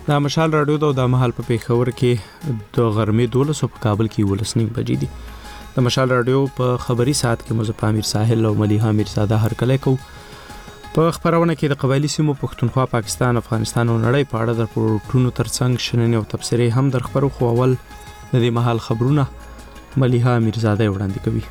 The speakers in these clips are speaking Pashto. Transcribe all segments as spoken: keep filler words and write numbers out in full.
د مشال رادیو د مهال په پیښور کې د غرمې دولس په کابل کې ولس نیم بجې دي. د مشال رادیو په خبري ساعت کې مزه پامیر ساحل او مليحه میرزاده هرکلی کو. په خبرونه کې د قبایلی سیمو پښتونخوا، پاکستان، افغانستان او نړۍ په اړه د پروټونو ترڅنګ شننې او تبصرې هم در خبرو. خو اول د دې مهال خبرونه مليحه میرزاده وړاندې کوي.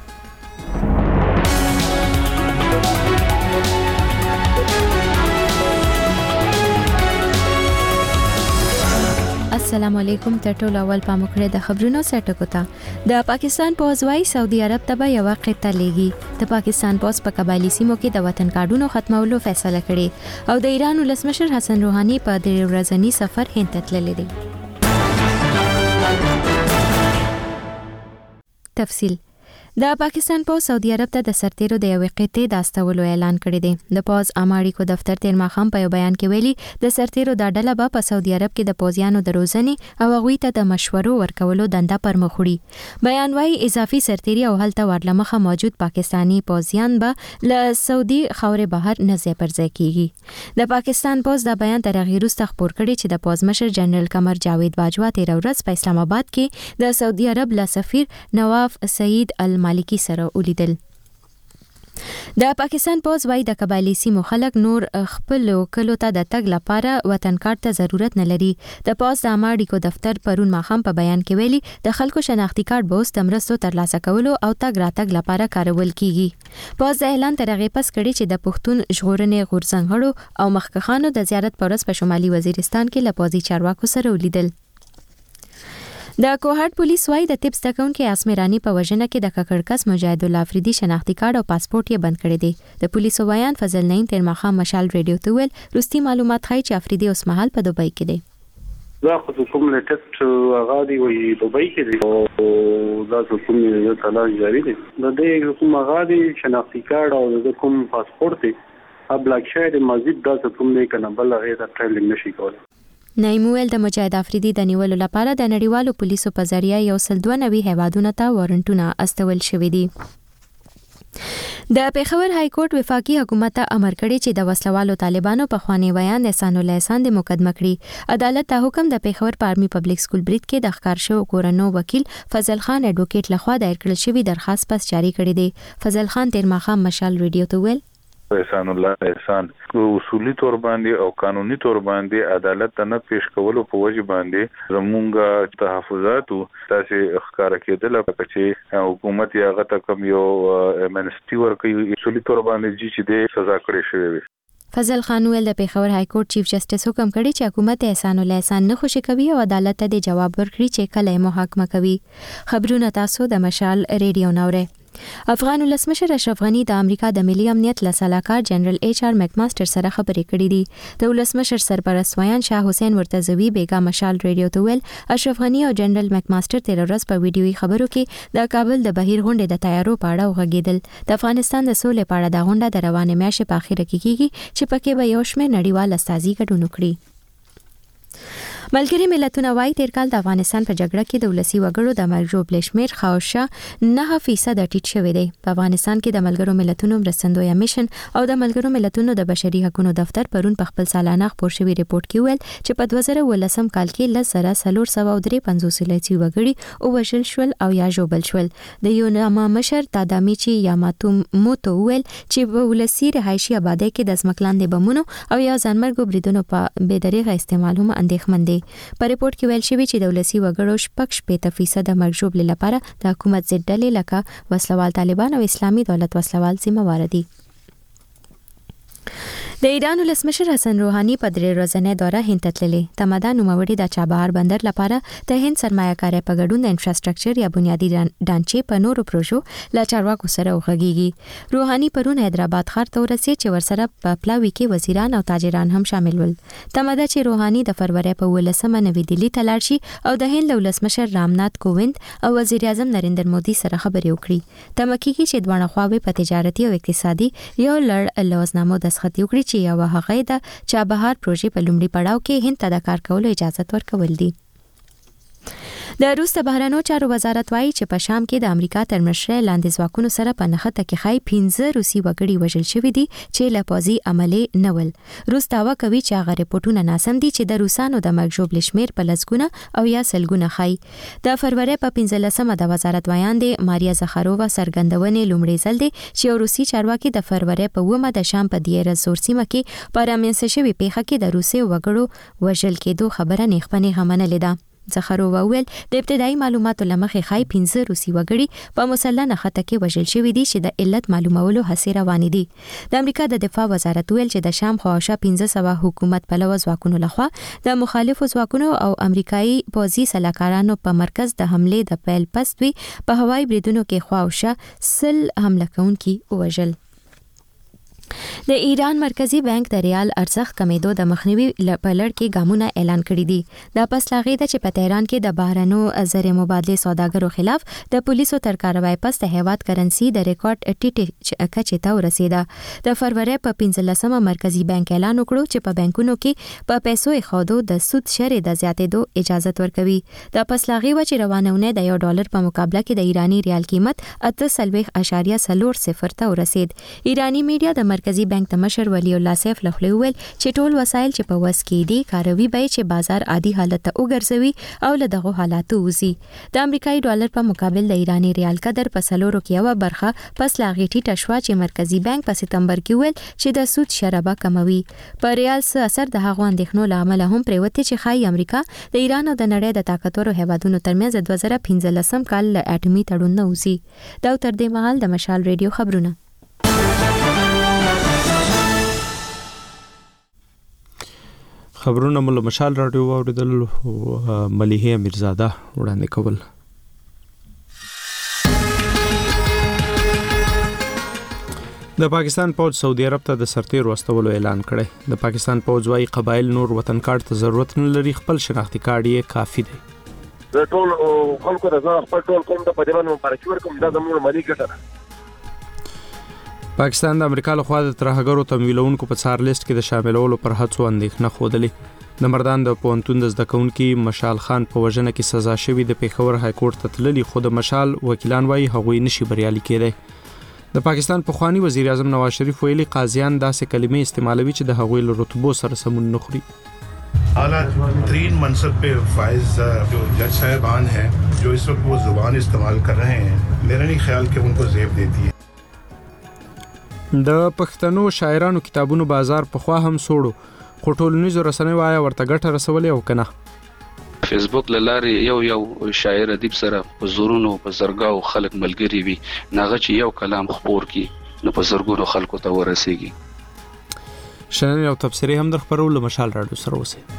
السلام علیکم. ټټول اول پامکړه د خبرونو سرټکو ته د پاکستان پوز وايي سعودي عرب ته به یو قطعه لېږي. د پاکستان پوز په قبایلی سیمو کې د وطن کارډونو ختمولو فیصله کړې او د ایران ولسمشر حسن روحاني په درې ورځنی سفر هند ته تللی دی. تفصیل: د پاکستان پوز سعودي عرب ته د سرتیرو د یوې قطعې د استولو اعلان کړی دی. د پوز اماړیکو دفتر تیر ماښام په یو بیان کې ویلي د سرتیرو د ډله به په سعودي عرب کې د پوزیانو د روزنې او هغوی ته د مشورو ورکولو دنده پر مخ وړي. بیان وايي اضافي سرتیري او هلته ورلمخه موجود پاکستانی پوزیان به له سعودي خاورې بهر نه ځای پر ځای کیږي. د پاکستان پوز دا بیان تر هغې وروسته خپور کړی چې د پوز مشر جنرال قمر جاوید باجوا تیر ورځ په اسلام آباد کې د سعودي عرب له سفیر نواف سعید مالکی سره ولیدل. د پاکستان پوز وايي د قبایلی سیمو خلک نور خپل کلو ته د تګ لپاره وطن کارت ته ضرورت نه لري. د پوز د اماړیکو دفتر پرون ماښام په بیان کې ویلي د خلکو شناختی کارت به اوس د مرستو ترلاسه کولو او تګ راتګ لپاره کارول کیږي. پوز د اعلان تر هغې پس کړي چې د پښتون ژغورنې غورځنګړو او مخکښانو د زیارت پر ورځ په شمالي وزیرستان کې له پوځي چارواکو سره ولیدل. د کوهاټ پولیس وايي د طب زده کوونکي اسمیرانی په وژنه کې د ککړکس مجاهد الله افریدي شناختی کارت او پاسپورت یې بند کړی دی. د پولیسو بیان فضل نعیم تیر ماښام مشال ریډیو ته ویل روستي معلومات ښایي چې افریدي اوس مهال په دوبۍ کې دی. دا خو کوم لیټسټ هغه دی وایي دوبۍ کې دی او دا کوم یو تلاش جاری دی. د دې کوم هغه دی شناختی کارت او د کوم پاسپورت دی ابلاک شاید مزید دا کوم نه کنه بل هغه د ټریلینګ نشي کولای. نعیم ویل د مجاهد افریدي د نیولو لپاره د نړیوالو پولیسو په ذریعه یو سل دوه نوي هیوادونو ته وارنټونه استول شوي دي. د پیښور های کورټ وفاقي حکومت ته امر کړی چې د وسلوالو طالبانو په خوانی بیان احسان الله احسان د مقدمه کړي. عدالت ته حکم د پیښور په آرمي پبلک سکول برید کې د ښکار شو کورنو وکیل فضل خان اډوکیټ لخوا دایر کړل شوی درخواست پس جاری کړی دی. فضل خان تیر ماښام مشال ریډیو ته ویل احسان الله احسان اصولي تور باندې او قانوني تور باندې عدالت ته نه پیش کولو په وجه باندې زمونږ تحفظات تاسو ښکارا کېدل چې حکومت یا غته کوم یو منسټي ورکوي اصولي تور باندې چې د سزا کړې شوی. فضل خان ویل د پیښور های کورټ چیف جسټس حکم کړی چې حکومت احسان الله احسان نه خوشی کوي او عدالت ته د جواب ورکړي چې کله محاکمه کوي. خبرونه تاسو د مشال ریډیو نوره. افغان ولسمشر اشرف غنی د امریکا د ملي امنیت له سلاکار جنرال ایچ آر میکماستر سره خبرې کړې دي. د ولسمشر سرپرست ویان شاه حسین مرتضوی بیگا مشال ریډیو ته ویل اشرف غنی او جنرال میکماستر تیر ورځ په ویډیوي خبرو کې د کابل د بهیر غونډې د تیارو په اړه وغږېدل. د افغانستان د سولې په اړه د غونډه د روانې میاشتې په اخره کې کیږي چې پکې به یو شمېر نړیوال استازي ګډون وکړي. ملګري ملتونه وايي تیر کال د افغانستان په جګړه کې د ولسی وګړو د مرګ ژوبل شمیر خاوشه نه فیصد ټیټ شوی دی. په افغانستان کې د ملګرو ملتونو مرستندوی میشن او د ملګرو ملتونو د بشري حقوقو دفتر پرون په خپل سالانه خپور شوی ریپورت کې ویل چې په دوه زره ولسم کال کې لس زره څلور سوه درې پنځوس لسی وګړي او وژل شول او یا ژوبل شول. د یوناما مشر تادامیچی یاماتو موتو ویل چې په ولسی رهایشي آبادی کې د ځمکلاندې بمونو او یا ځانمرګو بریدونو په بېدریغه استعمال هم اندېښمن دي. په ریپورت کې ویل شوی چې د ولسی وګړو شپږ شپېته فیصد مرګ ژوبل لپاره د حکومت ضد ډلې لکه وسلوال طالبان او اسلامي دولت وسلوال ذمہوار دي. د ایران ولسمشر حسن روحاني په درې ورځنۍ دوره هند ته تللی. تمدا نوموړي د چابهار بندر لپاره د هند سرمایه‌کارۍ په ګډون د انفراستراکچر یا بنیادی ډانچې په نورو پروژو له چارواکو سره وغږیږي. روحاني پرون حیدرآباد ښار ته ورسېد چې ورسره په پلاوي کې وزیران او تاجران هم شامل ول. تمدا چې روحاني د فروری په ولسمه نوې دهلي ته لاړ شي او د هند له ولسمشر رامنات کووند او وزیر اعظم نریندر مودي سره خبرې وکړي. تمه کېږي چې دواړه خواوې په تجارتي او اقتصادي یو لړ لوازنامو دستخط وکړي چې یو هغه د چابهار پروژې په لومړي پړاو کې هند ته د کار کولو اجازه ورکول دي. د روس د بهرنیو چارو وزارت وایي چې په شام کې د امریکا تر مشرۍ لاندې ځواکونو سره په نښته کې خای پنځه روسي وګړي وژل شوي دي چې له پوځي عملې نه ول. روس دعوا کوي چې هغه رپورټونه ناسم دي چې د روسانو د مرګ ژوبل شمیر په لسګونه او یا سلګونه خای. د فروری په پنځلسمه د وزارت ویان دی ماریا زخارووا څرګندونې لومړی ځل دی چې روسي چارواکي د فروری په اوومه د شام په دیره زور سیمه کې په رامنځته شوې پیښه کې د روسي وګړو وژل کېدو خبره نیغ په نیغه منلې ده. زخارووا ویل د ابتدایي معلوماتو لمخې خای پنځه روسي وګړي په مسلح نښته کې وژل شوي دي چې د علت معلومولو هڅې روانې دي. د امریکا د دفاع وزارت ویل چې د شام خواوشا پنځه سوه حکومت پلوه ځواکونو لخوا د مخالفو ځواکونو او امریکایي پوځي سلاکارانو په مرکز د حملې د پیل پس دوی په هوایي بریدونو کې خواوشا سل حمله کوونکي وژل. د ایران مرکزی بانک د ریال ارزښت کمیدو د مخنیوي په لړ کې ګامونه اعلان کړي دي. دا پس لاغې ده چې په تهران کې د بهرنو زر مبادله سوداګرو خلاف د پولیسو تر کاروای پس د هیواد کرنسي د ریکارډ ټیټه کچې ته ورسیده. د فروری په پنځلسمه مرکزی بانک اعلان وکړو چې په بانکونو کې په پیسو ایښودو د سود شرې د زیاتېدو اجازه ورکوي. دا پس لاغې و چې روانونه د یو ډالر په مقابله کې د ایرانی ریال قیمت اته سلويخ اشاریه صفر صفر ته ورسید. ایرانی میډیا د مرکزی بانک د مشر ولی الله سیف لخوا ویل چې ټول وسایل چې په وس کې دي کاروي به چې بازار عادي حالت ته وګرځوي او له دغه حالاتو وځي. د امریکایي ډالر په مقابل د ایرانی ریال قدر په سلورو کې یو برخه پس لاغې ټیټه شوه چې مرکزی بانک په سپتمبر کې ویل چې د سود شرابه کموي. په ریال څخه اثر د هغو اندېښنو له امله هم پریوته چې خای امریکا د ایران او د نړۍ د طاقتورو هیوادونو ترمنځ د دوه زره پنځلسم کال له اټومي تړون نه وځي. دا تر دې مهال د مشال ریډیو خبرونه. خبرونه مل مشال رادیو اوریدل ملیحه میرزاده وړاندې کول. د پاکستان پوځ سعودي عرب ته د سرتیرو واستولو اعلان کړی. د پاکستان پوځ وايي قبایل نور وطن کارت ته ضرورت نه لري، خپل شناختی کارت یې کافي دی. د ټول خلکو د ځان خپل ټول کوم د پدیوان مبارکي ورکوم. دا زموږ ملي ګټه ده. پاکستان د امریکا له خوا د ترهګرو تمویلونکو په څار لیست کې د شاملولو پر هڅو اندېښنه ښودلې. د مردان د پوهنتون د زده کوونکي مشال خان په وژنه کې سزا شوی د پیښور های کورټ ته تللی، خو د مشال وکیلان وايي هغوی نشي بریالي کېدی. د پاکستان پخوانی وزیر اعظم نواز شریف ویلي قاضیان داسې کلمې استعمالوي چې د هغوی له رتبو سره سمون نه خوري. اعلیٰ ترین منصب پہ فائز جو جج صاحبان ہیں جو اس وقت وہ زبان استعمال کر رہے ہیں، میرا نہیں خیال کہ ان کو زیب دیتی ہے. د پښتنو شاعرانو کتابونو بازار په خوا هم سوړو، خو ټولنیزو رسنیو آیا ورته ګټه رسولې او کنه؟ فیسبوک لارې یو یو شاعر ادیب سره په زورونو په زرګاو خلک ملګری وي، ناغه چې یو کلام خپور کی نو په زرګونو خلکو ته ورسیږي. شنن یو تفسیری هم در خبرول مشال راډیو سره اوسه.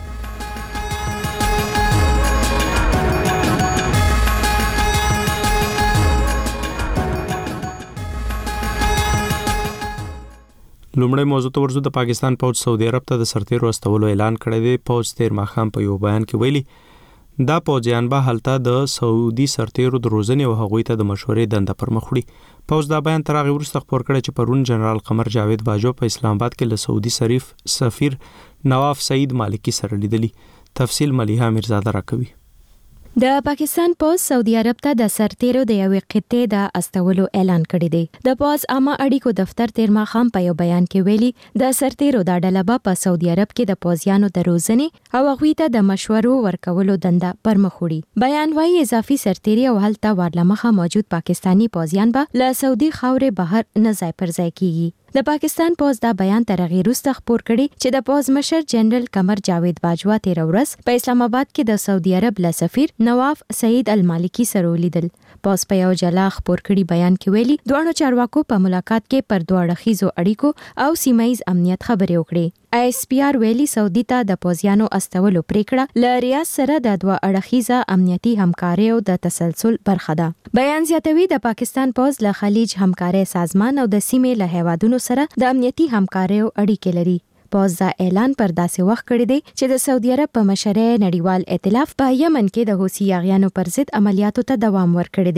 لومړی موضوع ته ورځو. د پاکستان پوځ سعودي عرب ته د سرتیرو واستولو اعلان کړی دی. پوځ تیر ماښام په یو بیان کې ویلي دا پوځیان به هلته د سعودي سرتیرو د روزنې او هغوی ته د مشورې دنده پر مخ وړي. پوځ دا بیان تر هغې وروسته خپور کړی چې پرون جنرال قمر جاوید باجو په اسلام آباد کې له سعودي شریف سفیر نواف سعید مالکی سره لیدلی. تفصیل ملیحه میرزاده راکوي. د پاکستان پوځ سعودي عرب ته د سرتیرو د یوې قطعې د استولو اعلان کړی دی. د پوځ عامه اړیکو دفتر تیر ماښام په یو بیان کې ویلي د سرتیرو دا ډله به په سعودي عرب کې د پوځیانو د روزنې او هغوی ته د مشورو ورکولو دنده پر مخ وړي. بیان وايي اضافي سرتیري او هلته ورلمخه موجود پاکستانی پوځیان به له سعودي خاورې بهر نه ځای پر ځای کیږي. د پاکستان پوځ دا بیان تر هغې وروسته خپور کړي چې د پوځ مشر جنرال قمر جاوید باجوا تېره ورځ په اسلام آباد کې د سعودي عرب له سفیر نواف سعید المالکی سره ولیدل. پوځ په یو جلا خپور کړي بیان کې ویلي دواړو چارواکو په ملاقات کې پر دوه اړخیزو اړیکو او سیمه ییز امنیت خبرې وکړې. آی اس پی آر ویلي سعودي ته د پوځیانو استولو پریکړه له ریاض سره د دوه اړخیزه امنیتي همکارۍ او د تسلسل برخه ده. بیان زیاتوي د پاکستان پوځ له خلیج همکارۍ سازمان او د سیمې له هیوادونو سره د امنیتي همکارۍ اړیکې لري. پوځ دا اعلان پر داسې وخت کړی دی چې د سعودي عرب په مشرۍ نړیوال ائتلاف په یمن کې د حوثي یاغیانو پر ضد عملیاتو ته دوام ورکړی دی.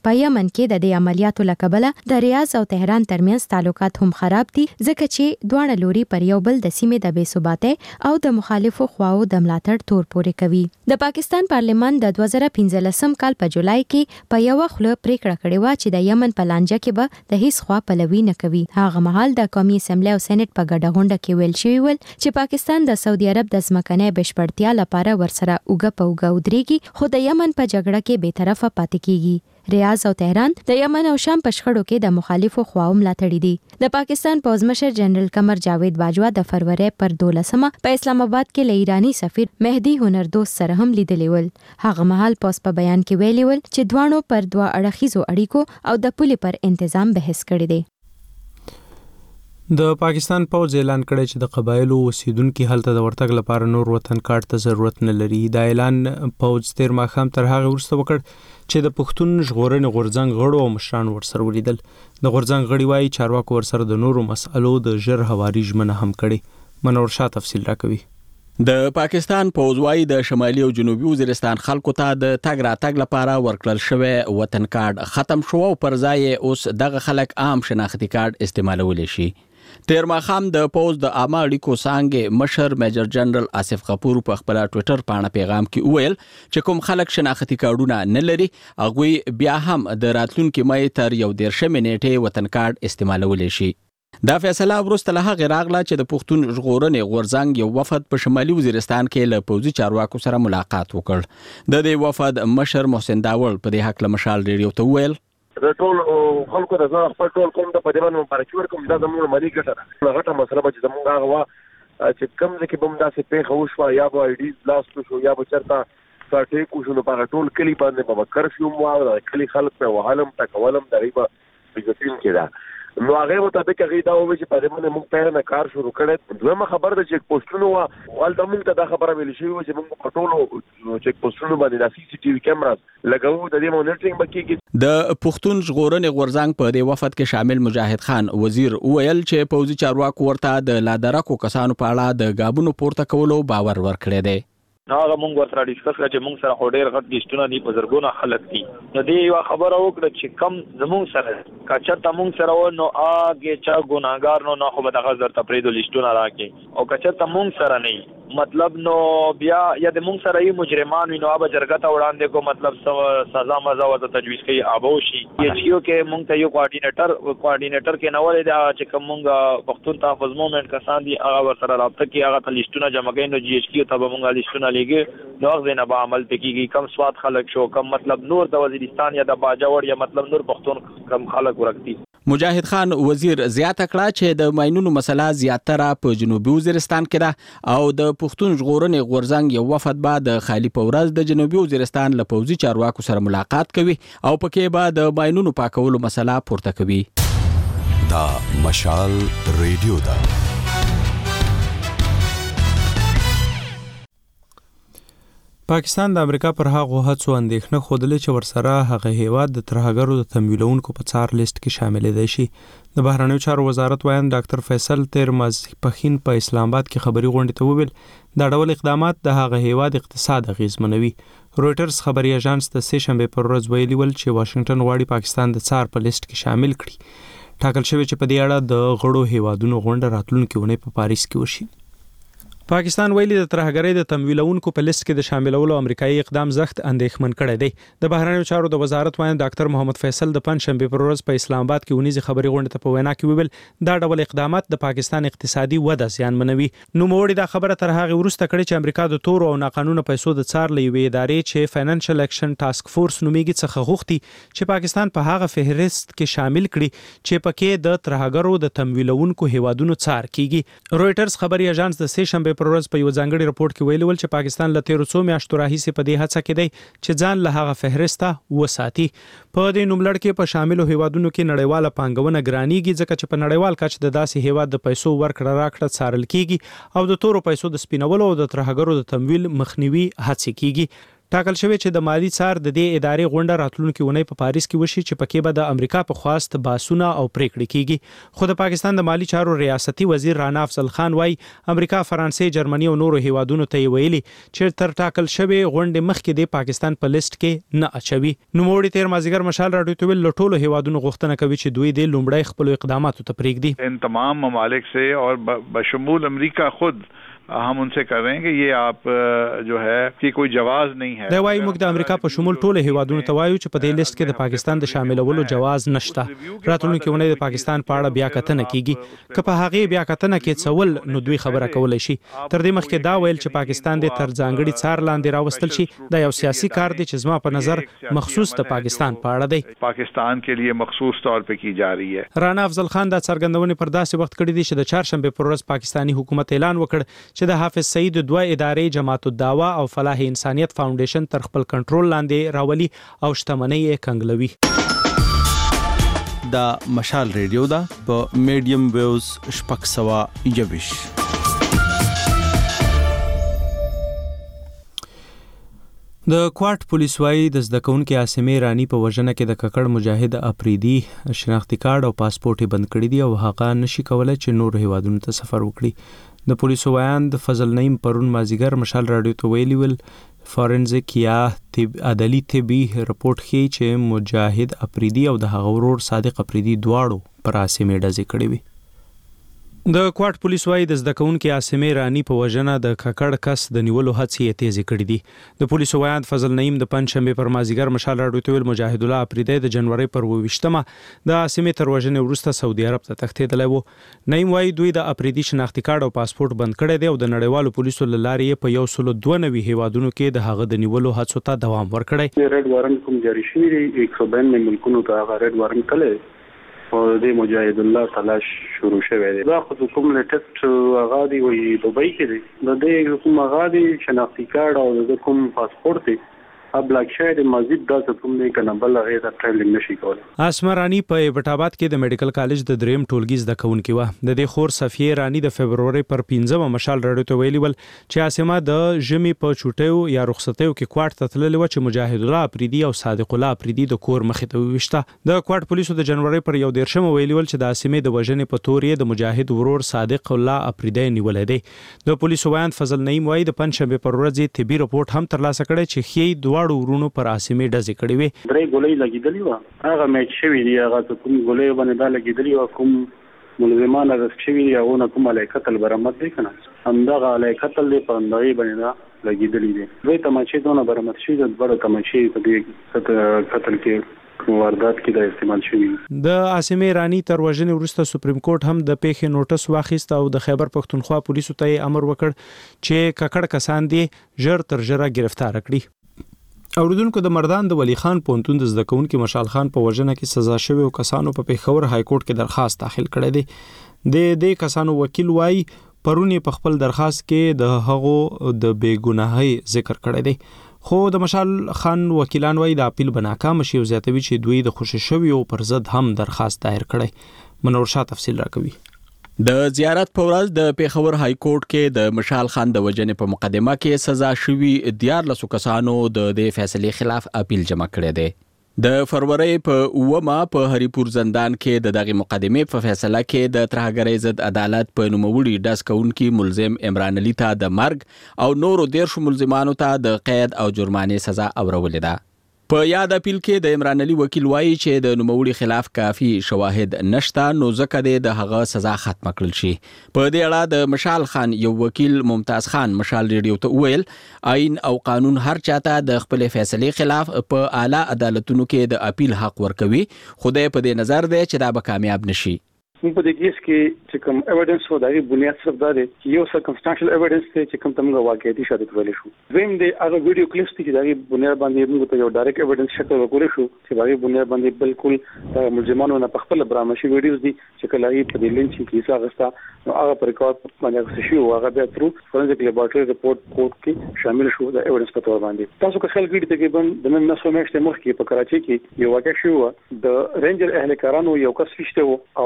په یمن کې د دې عملیاتو له کبله د ریاض او تهران ترمنځ تعلقات هم خراب دي ځکه چې دواړه لوري پر یو بل د سیمې د بې ثباتۍ او د مخالفو خواو د ملاتړ تور پورې کوي. د پاکستان پارلمان د دوه زره پنځلسم کال په جولای کې په یو خوله پریکړه کړې و چې د یمن په لانجه کې به د هیڅ خوا پلوي نه کوي. هغه مهال د قومي اسمبلی او سېنات په ګډه غونډه کې ویل شوی ول چې پاکستان د سعودي عرب د ځمکنۍ بشپړتیا لپاره ورسره اوګه په اوګه ودرېږي خو د یمن په جګړه کې بې طرفه پاتې کیږي. ریاض او تهران د یمن او شام په شخړو کې د مخالفو خواو ملاتړي دي. د پاکستان پوځ مشر جنرال قمر جاوید باجوا د فروری پر دولسمه په اسلام آباد کې له ایرانی سفیر مهدي هنردوست سره هم لیدلی ول. هغه مهال پوځ په بیان کې ویلي ول چې دوانو پر دوه اړخیزو اړیکو او د پولې پر تنظیم بحث کړی دی. د پاکستان پوځ اعلان کړی چې د قبایلو اوسیدونکو هلته د ورتګ لپاره نور وطن کارت ته ضرورت نه لري. دا اعلان پوځ تیر ماښام تر هغه وروسته وکړ چې د پښتون ژغورنې غورځنګ غړو او مشرانو ورسره ولیدل. د غورځنګ غړي وایي چارواکو ورسره د نورو مسألو د ژر هواري ژمنه هم کړې. منور شاه تفصیل راکوي. د پاکستان پوځ وايي د شمالي او جنوبي وزیرستان خلکو ته د تګ راتګ لپاره ورکړل شوی وطن کارت ختم شو او پر ځای اوس دغه خلک عام شناختی کارت استعمالولی شي. تیر ماښام د پوز د عامه اړیکو څانګې مشر میجر جنرال آصف غفور په خپل ټوئیټر باندې پیغام کې وویل چې کوم خلک شناختی کارتونه نه لري هغه بیا هم د راتلونکي مې تر یو دیرشمې نیټې وطن کارت استعمالولی شي. دا فیصله وروسته له هغې راغله چې د پښتون ژغورنې غورځنګ یو وفد په شمالي وزیرستان کې له پوځي چارواکو سره ملاقات وکړ. د دې وفد مشر محسن داول په دې حق له مشال ریډیو ته وویل د ټول خلکو د ځان خپل ټول کوم د په دې باندې مبارکي ورکوم. دا زموږ مالي ګټه ده. غټه مسله به چې زموږ هغه وا چې کوم ځکه به موږ داسې پیښه وشوه یا به آی ډیز لاس شو یا به چېرته ساټې کو شو نو په ټول کلي باندې به کرفیو مو او کلي خلک په وهلم ټکولم دغې به بېګتین کېده. نو هغه مطابق هغه دا وایي چې په دې باندې موږ په نه کار شروع کړی. دویمه خبر ده چې پوسټونو وا ولته موږ ته دا خبره ویل شوې و چې موږ په ټولو چیک پوسټونو باندې د سی سی ټي وي کیمراز لګوو د دې مونیټرینګ بکیږي. د پښتون ژغورنې غورځنګ په دې وفد کې شامل مجاهد خان وزیر ویل چې پوځي چارواکو ورته د لادرکو کسانو په اړه د غابونو پورته کولو باور ورکړی دی. هغه مونږ ورسره ډیسکس کړ چې مونږ سره هډیر غټ لیستونه دي په زرګونه خلک دي. نو دې یو خبره وکړه چې کم زمونږ سره کچته مونږ سره و نو اګه چا ګناګار نو نه خو به دغه زر تپریدو لیستونه راکې او کچته مونږ سره نه مطلب نو بیا یا د مونږ سره یې مجرمان وي نو اب جرګه ته وړاندې کو مطلب سزا مزا او تجویز کوي ابو شي. ایچ کیو کې مونږ ته یو کوارډینیټر کوارډینیټر کې نو ولې دا چې کوم مونږ پښتون تحفظ موومېنټ کسان دي هغه ورسره رابطه کوي هغه ته لیستونه جمع کوي نو جی ایچ کیو ته به مونږ لیستونه لګي نو هغه نه به عمل پکېږي. کم سواد خلک شو کم مطلب نور د وزیرستان یا د باجوړ یا مطلب نور پښتون کم خلک ورکتي. مجاهد خان وزیر زیاته کړه چې د ماینونو مسله زیاتره په جنوبي وزیرستان کې ده او د پښتون ژغورنې غورځنګ یو وفد به د خالی په ورځ د جنوبي وزیرستان له پوځي چارواکو سره ملاقات کوي او پکې به د ماینونو پاکولو مسله پورته کوي. دا مشال ریډیو ده. پاکستان د امریکا پر هغه هڅو اندېښنه خوده چې ورسره هغه هیواد د ترهګرو د تمویلونکو په څار لیست کې شامل دی شي. د بهرنیو چارو وزارت وایي ډاکټر فیصل تیر ماسپښین په اسلام آباد کې خبري غونډه ته وویل دا ډول اقدامات د هغه هیواد اقتصاد اغیزمنوي. رويټرز خبري اژانس د سه شنبه پر ورځ ویلي ول چې واشنگټن غواړي پاکستان د څار په لیست کې شامل کړي. ټاکل شوی چې په دې اړه د غړو هیوادونو غونډه راتلونکي اونۍ په پاریس کې وشي. پاکستان ویلي د ترهګرۍ د تمویلونکو په لیست کې د شاملولو امریکایي اقدام زخت اندېښمن کړی دی. د بهرنیو چارو د وزارت وایي ډاکټر محمد فیصل د پنځشنبه پر ورځ په اسلام آباد کې ونیزي خبري غونډه ته په وینا کې ویل دا ډول اقدامات د پاکستان اقتصادي وده زیانمنوي. نو موړي دا خبره تر هغه ورسته کړي چې امریکا د تور او ناقانونه پیسو د څار لوي ادارې چې فاینانشل اکشن ټاسک فورس نومیږي څخه غوښتي چې پاکستان په هغه فهرست کې شامل کړي چې پکې د ترهګرو د تمویلونکو هیوادونو څار کیږي. رويټرز خبري اژانس د سه شنبه پر ورځ په یو ځانګړي رپورت کې ویلي ول چې پاکستان له تیرو څو میاشتو راهیسې په دې هڅه کې دی چې ځان له هغه فهرسته وساتي. په دې نوملړ کې په شاملو هیوادونو کې نړیواله پانګونه ګرانیږي ځکه چې په نړیوال کچ د داسې هیواد د پیسو ورکړه راکړه څارل کیږي او د تورو پیسو د سپینولو او د ترهګرو د تمویل مخنیوي هڅې کیږي. ټاکل شوی چې د مالی څار د دې ادارې غونډه راتلونکي ونې په پاریس کې وشي چې پکې به د امریکا په خواست باسونه او پریکړې کیږي. خو د پاکستان د مالی چارو ریاستي وزیر رانا افضل خان وايي امریکا، فرانسې، جرمني او نورو هیوادونو ته ویلي چې تر ټاکل شوی غونډې مخکې د پاکستان په لیست کې نه اچوي. نو موړي تیر مازیګر مشال راډیو ته ویل ټولو هیوادونو غوښتنه کوي چې دوی د لومړی خپل اقداماتو ته پریږدي. ان تمام ممالک سے اور بشمول امریکا خود हम उनसे कर रहे हैं कि ये आप जो है कि कोई جواز नहीं है. دا وايي موږ د امریکا په شمول ټول هیوادونو ته وایو چې په دې لیست کې د پاکستان د شاملولو جواز نشته. راتلونکي ونې د پاکستان په اړه بیا کتنه کیږي. که په هغه بیا کتنه کې څول نو دوی خبره کولای شي. تر دې مخکې دا ویل چې پاکستان د تر ځانګړي څار لاندې راوستل شي. دا یو سیاسي کار دی چې زما په نظر مخصوص د پاکستان په اړه دی. پاکستان کے لیے مخصوص طور په کی جا رہی ہے. رانا افضل خان دا څرګندونې پر داسې وخت کړې دي چې د چهارشنبه پر ورځ پاکستانی حکومت اعلان وکړ چې د حافظ سعید د دوه ادارې جماعت الدعوه او فلاح انسانیت فاونډیشن تر خپل کنټرول لاندې راولي او شتمنۍ یې کنګلوي. دا مشال ریډیو دا په میډیم ویوز شپږ سوه یوویش. د کوارټ پولیس وايي د زده کوونکو عاصمه رانی په وژنه کې د ککړ مجاهد افریدي شناختی کارت او پاسپورت بند کړی دی او هغه نشي کولای چې نور هیوادونو ته سفر وکړي. د پولیسو وایاند فضل نعیم پرون مازیګر مشال راډیو ته ویلي ول فورنزیک یا طب عدلی طبي رپورت ښیي چې مجاهد افریدي او د هغه ورور صادق افریدي دواړو پر عاصمه ډزې کړې وي. د کوارټ پولیس وايي د زده کوونکو عاصمه رانی په وژنه د ککړ کس د نیولو هڅې یې تیزې کړې دي. د پولیسو وایاند فضل نعیم د پنځشنبه پر مازیګر مشال راډیو ته ویل مجاهد الله افریدي د جنوري پر اوویشتمه د عاصمه تر وژنې وروسته سعودي عرب ته تښتېدلی و. نعیم وايي دوی د افریدي شناختی کارت او پاسپورت بند کړی دی او د نړیوالو پولیسو له لارې په یو سل دوه نوي هیوادونو کې د هغه د نیولو هڅو ته دوام ورکړی. ریډ وارنټ کوم جاری شوی دی ایک سو بانوے ملکونو ته هغه ریډ وارنټ کله او د مجاهد الله تلاش شروع شوه دی. دا خو کوم لیټسټ هغه دی وی دوبۍ کې دی. د دې کوم هغه دی شناختی کارت او د کوم پاسپورت دی ابلاک شاید مزید دا کوم نه کنه بل هغه ته ټریلینګ نشي کولای. اسمه رانی په ایبټ آباد کې د میډیکل کالج د دریم ټولګي زده کوونکې و. د دې خور صفیه رانی د فبرवरी پر پنځمه مشال راډیو ته ویلي ول چې اسمه د ژمي په چوټیو یا رخصتیو کې کوارټ ته تللی و چې مجاهد الله افریدي او صادق الله افریدي د کور مخې ته وشته. د کوارټ پولیسو د جنوري پر یو دیرشمه ویلي ول چې د اسمه د وژنې په تور یې د مجاهد ورور صادق الله افریدي نیولې دی. د پولیسو وایاند فضل نعیم وايي د پنځشنبه پر ورځ طبي رپورت هم ترلاسه کړی چې خي دواړو ورونو پر اسمه ډزې کړې وي. درې ګولې لګیدلې و هغه میچ شوی دی هغه کوم ګولې باندې دا لګیدلې و کوم ملزمان هغه شوی دی هغه کوم علی قتل برآمد دی کنه همدغه علی قتل دی په اندای باندې دا لګیدلې دي. دوی تماشې دونه برآمد شي د بڑو تماشې په دې قتل کې واردات کې د استعمال شوی. د عاصمه رانی تر وژنې وروسته سپریم کورټ هم د پیښې نوټس واخیست او د خیبر پښتونخوا پولیسو ته امر وکړ چې ککړ کسان دي ژر تر ژره گرفتار کړي. اوریدونکو د مردان د ولی خان پونتون د زده کوونکو مشال خان په وژنه کې سزا شوی او کسانو په پیښور های کورټ کې درخواست داخل کړی دی. د دې کسانو وکیل وايي پرونی په خپل درخواست کې د هغو د بیګناهۍ ذکر کړی دی. خو د مشال خان وکیلان وايي د اپیل بناکام شي او زیاتوي چې دوی د خوشی شوی او پر ضد هم درخواست دایر کړی. منور شاه تفصیل راکوي. د زیارت په ورځ د پیښور های کورټ کې د مشال خان د وژنې په مقدمه کې سزا شوی دیارلسو کسانو د دې فیصلې خلاف اپیل جمع کړی دی. د فروری په اومه په هریپور زندان کې د دغه مقدمه په فیصله کې د ترهګرۍ ضد عدالت په نوموړي ډز کوونکي ملزم عمران علي ته د مرګ او نورو دیرشو ملزمانو ته د قید او جرمانې سزا اورولې ده. په یاد اپیل کې د عمران علي وکیل وایي چې د نوموړي خلاف کافي شواهد نشته نو ځکه د هغه سزا ختم کړل شي. په دې اړه د مشال خان یو وکیل ممتاز خان مشال ریډیو ته ویل آئین او قانون هر چاته د خپل فیصلې خلاف په اعلی عدالتونو کې د اپیل حق ورکوي. خدای په دې نظر دی چې دا به کامیاب نشي. په دې کیس کې چې کوم ایویډنس و دغه بنیاد صرف دا دی چې یو سرکمسټانشل ایویډنس دی چې کوم تمغه واقعیتي شاهد ویل شو. زم دې هغه ویډیو کلیپس چې دغه بنیاد باندې موږ ته یو ډایرکټ ایویډنس شکل ورکول شو چې دغه بنیاد باندې بالکل د ملزمانو نه خپل برامشي ویډیوز دي چې کله یې په دې لینچ کې څه غستا نو هغه پر ریکارډ باندې څه شو هغه بیا ترو فورنزیک لیبارټری ریپورت کوډ کې شامل شو د ایویډنس په تور باندې. تاسو که خلک دې تقریبا د نن نسو میاشتې مخکې په کراچي کې یو واقع شو د رینجر اهلکارانو یو کس فشته او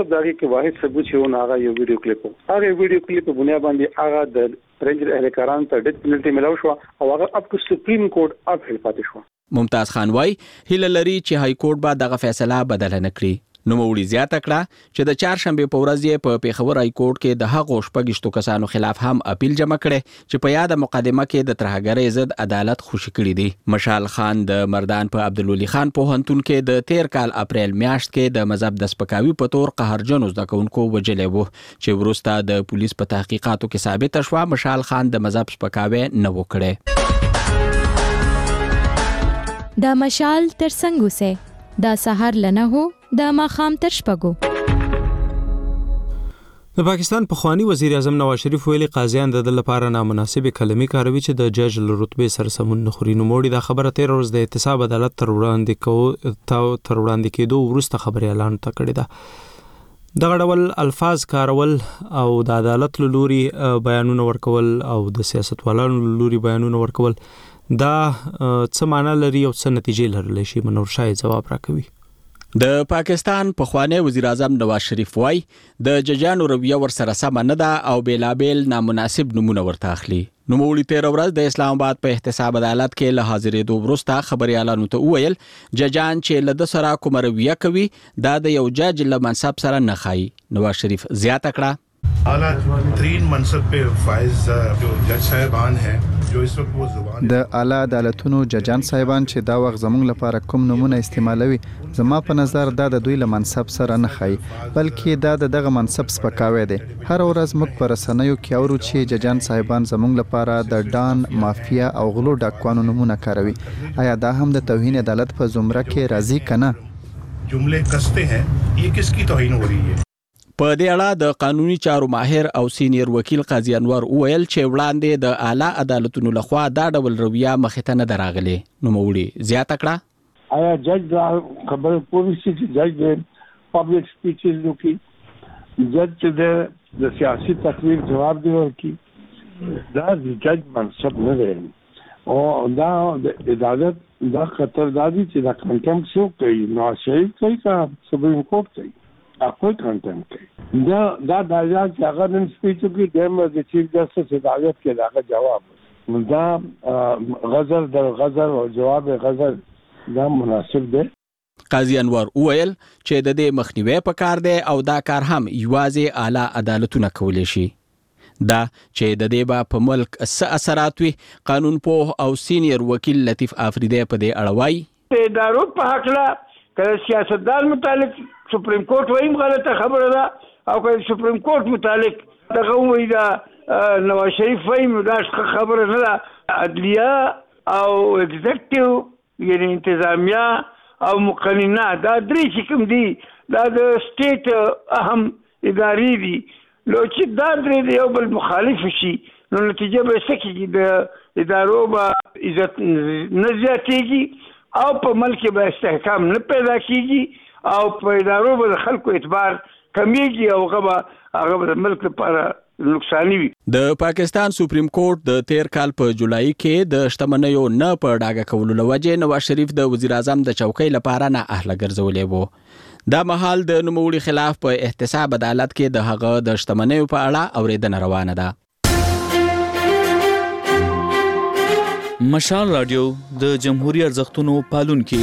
صرف دغه کې واحد ثبوت یو نه هغه یو ویډیو کلیپ هغه ویډیو کلیپ په بنیاد باندې هغه د رینجر اهلکاران ته ډیت پنالټي ملو شو او هغه اپ ټو سپریم کورټ اپ هل پاتې شو. ممتاز خان وای هیله لري چې های کورټ به دغه فیصله بدل نه کړي. نو مولي زیاته کړه چې د چهارشنبه په ورځ یې په پیښور های کورټ کې د هغو شپږشتو کسانو خلاف هم اپیل جمع کړي چې په یاد مقدمه کې د ترهګرۍ ضد عدالت خوشي کړي دي. مشال خان د مردان په عبدالولي خان پوهنتون کې د تیر کال اپریل میاشت کې د مذهب د سپکاوي په تور قهرجنو زده کوونکو وجلې وو چې وروسته د پولیس په تحقیقاتو کې ثابته شوه مشال خان د مذهب سپکاوی نه وکړي. د مشال تر څنګه سه د سحر لنه هو د ماخام تر شپږو. د پاکستان پخوانی وزیر اعظم نواز شریف ویلي قاضیان د لپاره نامناسب کلمې کاروي چې د جج له رتبه سره سمون نه خوري. نو موړي دا خبره تیر ورځ د احتساب عدالت تر وړاندې کو تر وړاندې کېدو وروسته خبري اعلان تکړه ده. دغه ډول الفاظ کارول او د عدالت لوري بیانونه ورکول او د سیاستوالانو لوري بیانونه ورکول دا څه معنی لري او څه نتیجې لرلی شي؟ منور شاه جواب راکوي. د پاکستان پخوانی وزیر اعظم نواز شریف وای د ججانو رویه ورسره سم نه ده او بیلابل نامناسب نمونه ورته اخلي. نو مولي تیر ورځ د اسلام آباد په احتساب عدالت کې له حاضرېدو وروسته خبريالانو ته وویل ججان چې له د سره کوم رویه کوي دا د یو جج له منصب سره نه خایي. نواز شریف زیاته کړه اعلیٰ ترین منصب پہ فائز جو جج صاحبان ہیں جو اس وقت وہ زبان د اعلی عدالتونو ججان صاحبان چې دا وخت زموږ لپاره کوم نمونه استعمالوي زما په نظر دا د دوی له منصب سره نه خایي بلکې دا د دغه منصب سپکاوی دی. هر ورځ موږ پر رسنیو کې اورو چې ججان صاحبان زموږ لپاره د ډان مافیا او غلو ډاکوانو نمونه کاروي. آیا دا هم د توهین عدالت په زمره کې راځي کنه؟ جمله کستے ہیں یہ کس کی توہین ہو رہی ہے؟ په دې اړه د قانوني چارو ماهر او سینیر وکیل قاضي انور وویل چې وړاندې د اعلی عدالتونو لخوا دا ډول رویه مخې ته نه دراغلي. نو موړي زیاته کړه آیا جج دا خبر پولیس چې جج د پبلک سپیچز وکي جج د سیاسي تقریر جواب دی ورکي دا د جج منصب نه دی او دا د عدالت دا قطردادي چې دا کنټم شو کوي نو شریف کوي کا سپریم کورټ کوي اکوئی کنټنټ کوي دا دا د چې هغه نن سپیچ کې دیم د چیف جسټس عدالت کې دا جواب دا غزل در غزل او جواب غزل دا مناسب دی. قاضي انور وویل چې د دې مخنیوي پکار دی او دا کار هم یوازې اعلی عدالتونه کولی شي. دا چې د دې با په ملک څه اثرات وي قانون پوه او سینیر وکیل لطیف افریدی په دې اړه وایي ادارو په حق لا کله سیاستدان متعلق سپریم کورټ وایم غلطه خبره ده او که سپریم کورټ متعلق دغه وایي دا نواز شریف وایم دا خبره نه ده. عدلیه او ایگزیکټیو یعنی انتظامیه او مقننه دا درې چې کوم دي دا د سټیټ اهم ادارې دي نو چې دا درې د یو بل مخالف شي نو نتیجه به څه کېږي د ادارو به عزت نه زیاتېږي او په ملک به استحکام نه پیدا کیږي او په ادارو به خلکو اعتبار کمیږي او هغه هغه د ملک لپاره نقصاني وي. د پاکستان سپریم کورټ د تیر کال په جولای کې د شتمنیو نه په ډاګه کولو لوجه نواز شریف د وزیر اعظم د چوکۍ لپاره نه اهله ګرځولې وو. دا مهال د نوموړي خلاف په احتساب عدالت کې د هغه د شتمنیو په اړه اوریدنه روانه ده. مشال رادیو د جمهوریت ارزښتونو پالونکي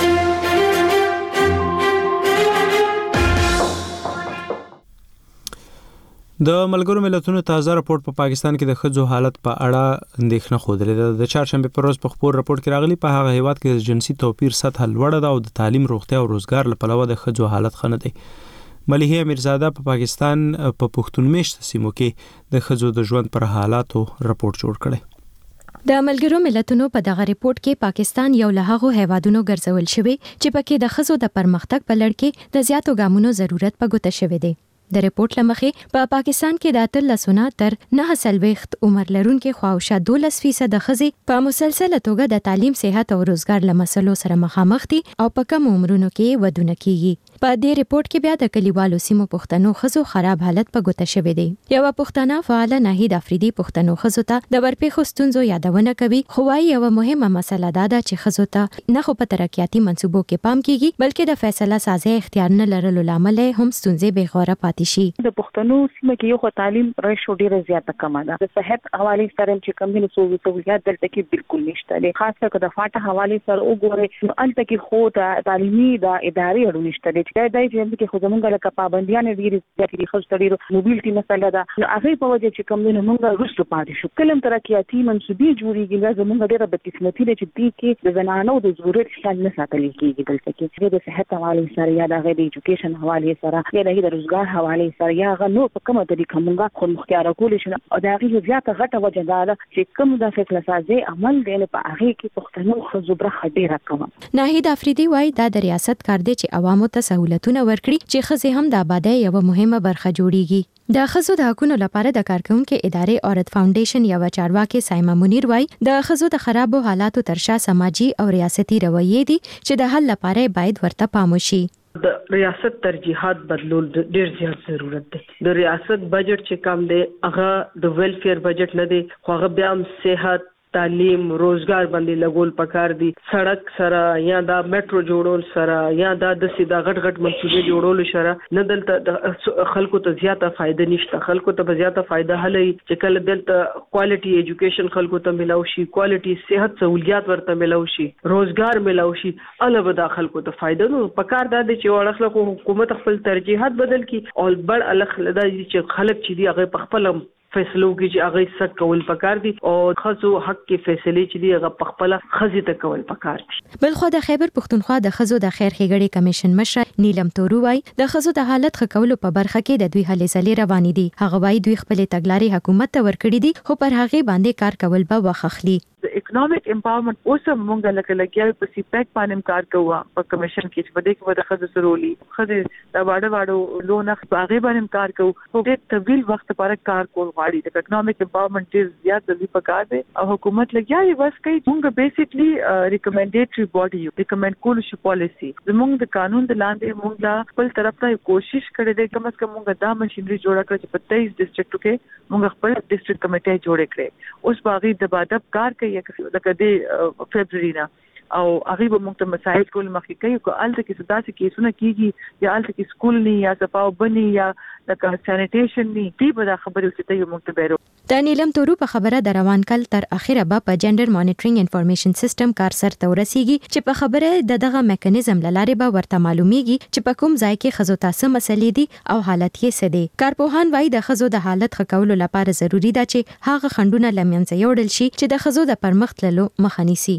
د ملګرو ملتونو تازه راپورټ په پاکستان کې د ښځو حالت په اړه اندېښنه ښودلې ده. د چهارشنبه پر ورځ په خپور راپورټ کې راغلي په هغه هیواد کې د جنسي توپیر سطح لوړه ده او د تعلیم روغتیا او روزګار لپاره د ښځو حالت ښه نه دی. ملیحه امیرزاده په پاکستان په پښتون میشت سیمو کې د ښځو د ژوند پر حالاتو راپورټ جوړ کړي. د ملګرو ملتونو په دغه ریپورت کې پاکستان یو له هغو هیوادونو ګرځول شوی چې پکې د ښځو د پرمختګ په لړ کې د زیاتو ګامونو ضرورت په ګوته شوی دی. د ریپورت لمخې په پا پاکستان کې د اتلسونه تر نه سلويخت عمر لرونکو خواوشا دولس فیصد ښځې په مسلسله توګه د تعلیم، صحت او روزګار له مسلو سره مخامخ دي او په کم عمرونو کې ودونه کیږي. په دې ریپورت کې بیا د کلیوالو سیمو پښتنو خزو خراب حالت په ګوته شوې دی. یو پښتنه فعال ناهید افریدي پښتنو خزو ته د ورپېښو ستونزو یادونه کوي، خو وايي یو مهمه مسله دا ده چې خزو ته نه خو په ترقیاتي منصوبو کې پام کیږي، بلکې د فیصله سازي اختیار نه لرلو لامل هم ستونزې به غوړه پاتې شي. د پښتنو سیمه کې یو خو تعلیم ریشو ډیره زیاته کمه ده. د صحت حواله سره چې کوم دي سو سہولیات دلته کې بالکل نشته دي، خاص کر د فاټه حواله سره وګورئ نو الته کې خو د تعلیمي د ادارې اړو نشته دي چې دای چې کې خو زمونږ له پابندیان ډیره زیاتې دي، خو ډیره موبیلټي مسله ده. نو هغه په وجه چې کوم دي موږ رسو پاتې شو. کلم ترقیاتي منصوبې جوړیږي، زمونږ ډیره بدقسمتي ده چې دې کې د زنانو د ضرورت خیال نه ساتل کیږي. دلته کې د صحت حواله سره یا د غیر ایجوکیشن حواله سره یا د روزګار حواله سره یا غنو په کومه طریقه موږ خو مختار کول شي او دا غي زیاته غټه وجه ده چې کوم د فیصله سازي عمل دی په هغه کې پښتنو خو برخه ډیره کوم. ناهید افریدي وايي دا د ریاست کار دی چې عوامو ته سہولتونه ورکړي چې خزه هم د آبادی یو مهمه برخه جوړیږي. د خزو د حقوقو لپاره د کارکونکو ادارې عورت فاونډیشن یو چارواکي سایما منیر وايي د خزو د خرابو حالاتو ترشا سماجی او ریاستي رویې دي چې د حل لپاره باید ورته پام وشي. د ریاست ترجیحات بدلول ډیر زیات ضرورت دی. د ریاست بجټ چې کم دی هغه د ویلفیر بجټ نه دی، خو هغه بیا هم صحت، تعلیم، روزګار باندې لګول پکار دي. سړک سره یا دا میټرو جوړول سره یا دا د سیدا غټ غټ منصوبې جوړول سره نه دلته خلکو ته زیاته فائدہ نشته. خلکو ته زیاته فائدہ هلي چې کله دلته کوالټي ایجوکیشن خلکو ته ملاو شي، کوالټي صحت سہولیات ورته ملاو شي، روزګار ملاو شي، الوه دا خلکو ته فائدہ نو پکار دا دي چې ورخلکو حکومت خپل ترجیحات بدل کی او بل الخ لدا چې خلک چې دی هغه په خپل فیصلو کې چې هغه سټ کول پکار دي او خزو حق کې فیصله چې دی هغه په خپل خزي ته کول پکار دي. بل خو د خیبر پښتونخوا د خزو د خیر ښېګړې کمیشن مشر نیلم تورو وايي د خزو د حالت ښه کولو په برخه کې د دوی هلې ځلې روانې دي. هغه وايي دوی خپل تګلارې حکومت ته ورکړي دي، خو پر هغه باندې کار کول به وخخلي. د اکونومیک امپاورمنت اوس موږ لکه لګیا په سی پیک باندې کار کوو په کمیشن کې چې بده کې د خزو سرولي خزه دا واړه واړه لونه په هغه باندې کار کوو. خو د طویل وخت لپاره کار کول غواړي. د اکونومیک امپاورمنت ډیر زیات ضروري پکار دی او حکومت لګیا یې بس کوي. موږ بیسیکلی ریکمنډیټری باډي یو ریکمنډ کول شي پالیسی زموږ د قانون د لاندې موږ خپل طرف ته کوشش کړې ده کم از کم موږ دا ماشينري جوړه کړې چې په تیئیس ډیسټریکټو کې موږ خپل ډیسټریکټ کمیټه جوړه کړې. اوس باغی د بادب کار کوي لکه د فبرवरी نه او هغه به موږ ته مسایل کول مخکې کوي کو الته کې صدا سي کیسونه کیږي یا الته کې سکول نه یا صفاو بني یا لکه سانیټیشن نه دی به دا خبرې چې ته موږ ته بیرو. د نیلم تورو په خبره د روان کل تر اخره به په جندر مانیټرینګ انفارمیشن سیستم کار سر ته ورسیږي چې په خبره د دغه میکانیزم لاره به ورته معلومیږي چې په کوم ځای کې خزو تاسو مسلې دي او حالت یې څه دي. کارپوهان وايي د خزو د حالت ښه کولو لپاره ضروری ده چې هغه خندونه لمنځه یوړل شي چې د خزو د پرمخ تللو مخه نیسي.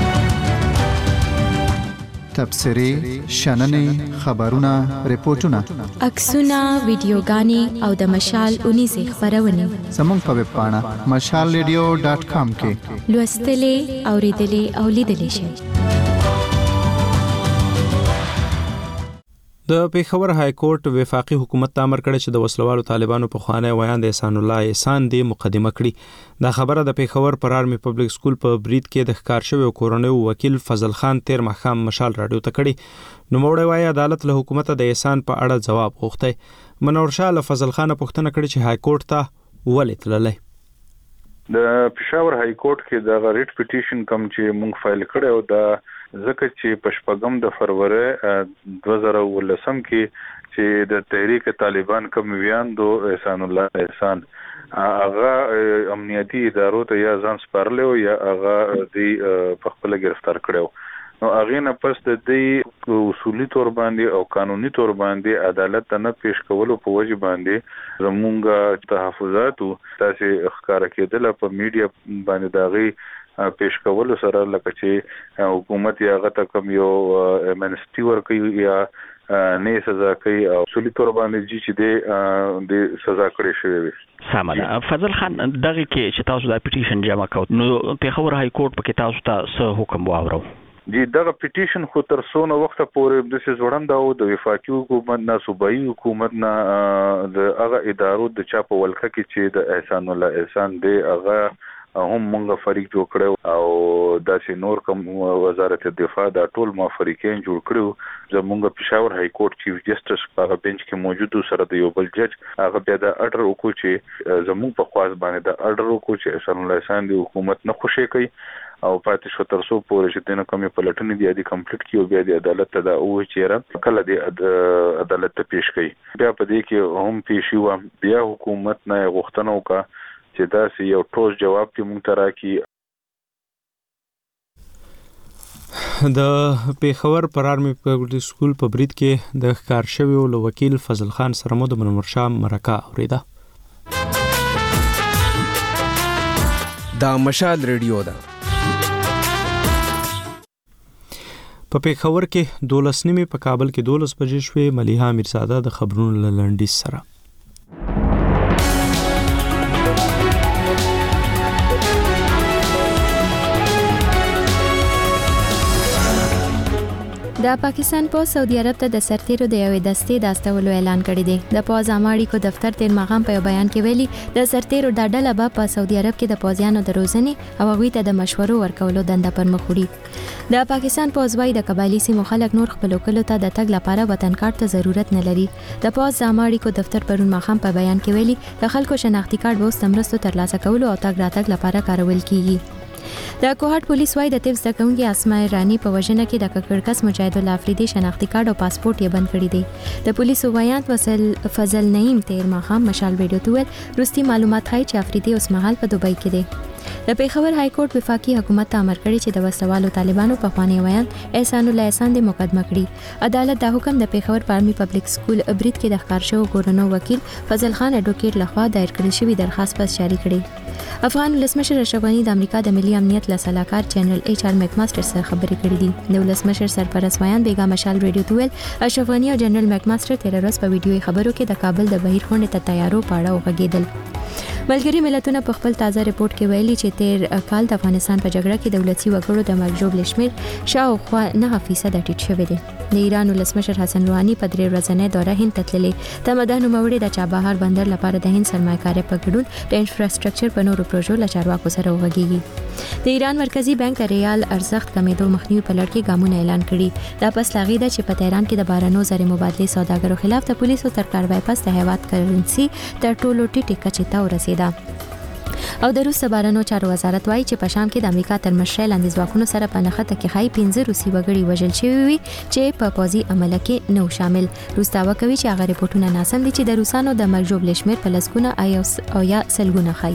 تبصری، شننې، خبرونه، ریپورتونه، عکسونه، ویډیوګانې او د مشال اونیزه خبرونه زموږ په ویب پاڼه مشال ریډیو ډاټ کام کې لوستلې، اوریدلې او لیدلې شئ. د پیښور های کورټ وفاقي حکومت ته امر کړی چې د وسلوالو طالبانو په خوانه ویاند احسان الله احسان دی مقدمه کړي. دا خبره د پیښور پر آرمي پبلک سکول په برید کې د ښکار شوی کورنۍ وکیل فضل خان تیر مخام مشال رادیو ته کړي. نو موړی وايي عدالت له حکومت د احسان په اړه جواب غوښتي. منور شاه له فضل خان پوښتنه کړې چې های کورټ ته ولې تللی. د پیښور های کورټ کې د ریټ پټیشن کوم چې مونږ فایل کړی او د ځکه چې په شپږم د فروری دوه زره ولسم کې چې د تحریک طالبان کوم ویاندو احسان الله احسان هغه امنیتي ادارو ته یا ځان سپارلی او یا هغه د په خپل گرفتار کړو. نو هغه نه پس د دې اصولي تور باندې او قانوني تور باندې عدالت ته نه پیش کولو په وجه باندې زمونږ تحفظاتو تاسو ښکارا کېدل په میډیا باندې داغي پیش کول سره لکه چې حکومت یا غته کوم یو منسټي ورکوي یا نه سزا کوي او اصولي تور باندې چې د د سزا کړې شوی وي. سامه فضل خان دغه کې چې تاسو د پټیشن جمع کوئ نو پیښور های کورټ په کې تاسو ته څه حکم واورو؟ جی دغه پټیشن خو تر څونه وخت پورې د څه وړاند او د وفاقي حکومت نه صوبایي حکومت نه د هغه ادارو د چا په ولکه کې چې د احسان الله احسان دی هغه هم مونږه فریق جوړ کړو او داسې نور کوم وزارت دفاع دا ټول ما فریقین جوړ کړو زمونږ پېښور های کورټ چیف جسټس په بنچ کې موجود سره د یو بل جج هغه بیا د اډر وکړو چې زمونږ په خواص باندې د اډر وکړو چې احسان الله احسان دی حکومت نه خوشي کوي او پاتې شو تر څو پورې چې دنه کومې پلټنې دی د کمپلیټ کیو بیا د عدالت ته دا او چیرې کله دی عدالت ته پیش کړي بیا په دې کې هم پیش یو بیا حکومت نه غوښتنه وکړه چې دا سي یو ټوس جواب کې مونږ ته راکړي. د پیښور پر آرمي پبلک سکول په برید کې د ښکار شوی ول وکیل فضل خان سره مو د منور شاه مرکه اوریدا. دا مشال ریډیو ده. په پیښور کې دولس نیمه په کابل کې دولس بجې شوې. ملیحه میرزاده د خبرونو لنډیز سره. د پاکستان په سعودي عرب ته د سرتیرو د یوې دستې د استولو اعلان کړی دی. د پوز اماړي کو دفتر تیر ماغام په بیان کې ویلي د سرتیرو د ډله به په سعودي عرب کې د پوزیانو د روزنې او هغوی ته د مشورو ورکولو دنده پر مخ وړي. د پاکستان پوز وايي د قبایلی سیمو خلک نور خپل کلو ته د تګ لپاره وطن کارت ته ضرورت نه لري. د پوز اماړي کو دفتر پرون ماغام په بیان کې ویلي د خلکو شناختی کارت به ستمرستو ترلاسه کولو او تګ راتګ لپاره کارول کیږي. د کوهاټ پولیس وايي د تیف زکونکي اسماء رانی په وژنه کې د ککړکس مجاهد الله افریدي شناختی کارت او پاسپورت یې بند کړی دی. د پولیسو ویاند وصل فضل نعیم تیر ماخام مشال ویډیو تویل روستي معلومات ښایي چې افریدي اوس مهال په دوبۍ کې دی. د پیښور های کورټ وفاقي حکومت ته امر کړی چې د وسلوالو طالبانو په خوانی ویاند احسان الله احسان د مقدمه کړي. عدالت دا حکم د پیښور پارمي پبلک سکول برید کې د ښکار شوی ګورنو وکیل فضل خان اډوکیټ لخوا دایر کړی شوی درخواست پس جاری کړي. افغان ولسمشر اشرف غنی د امریکا د ملي امنیت له سلاکار جنرال ایچ آر میک ماستر سره خبرې کړې دي. د ولسمشر سرپرست ویاند بیګا مشال ریډیو تویل اشرف غنی او جنرال میک ماستر تیر ورځ په ویډیوي خبرو کې د کابل د بهیر خونې ته تیارو پاړه وغږیدل. ملګری ملتونه په خپل تازه ریپورت کې ویلي چې تیر کال د افغانستان په جګړه کې دولتي وګړو د مرګ ژوبل شمېر شاوخوا نه فیصد ټیټ شوی دی. د ایران ولسمشر حسن روحاني په درې ورځنۍ دوره هند ته تللی. تمدن نوموړي د چابهار بندر لپاره د هند سرمایه‌کاري په ګډون د انفراستراکچر په نورو پروژو له چارواکو سره وغږیږي. د ایران مرکزی بانک د ریال ارزښت کمیدو مخنیوي په لړ کې ګامونه اعلان کړي. دا پس لاغي ده چې په تهران کې د بارانو زر مبادله سوداګرو خلاف د پولیسو تر کاروای پس د هیواد کرنسی تر ټولو ټیټه کچې ته ورسیده. او د روس بارانو چارو وزارت وایي چې په شام کې د امریکا تر مشرۍ لاندې ځواکونو سره په نښته کې خای پنځه روسي وګړي وژل شوي وي چې په پوځي عمله کې نو شامل. روس دعوا کوي چې هغه ریپورتونه ناسم دي چې د روسانو د مرګ ژوبل شمېر په لسګونه او یا سلګونه خای.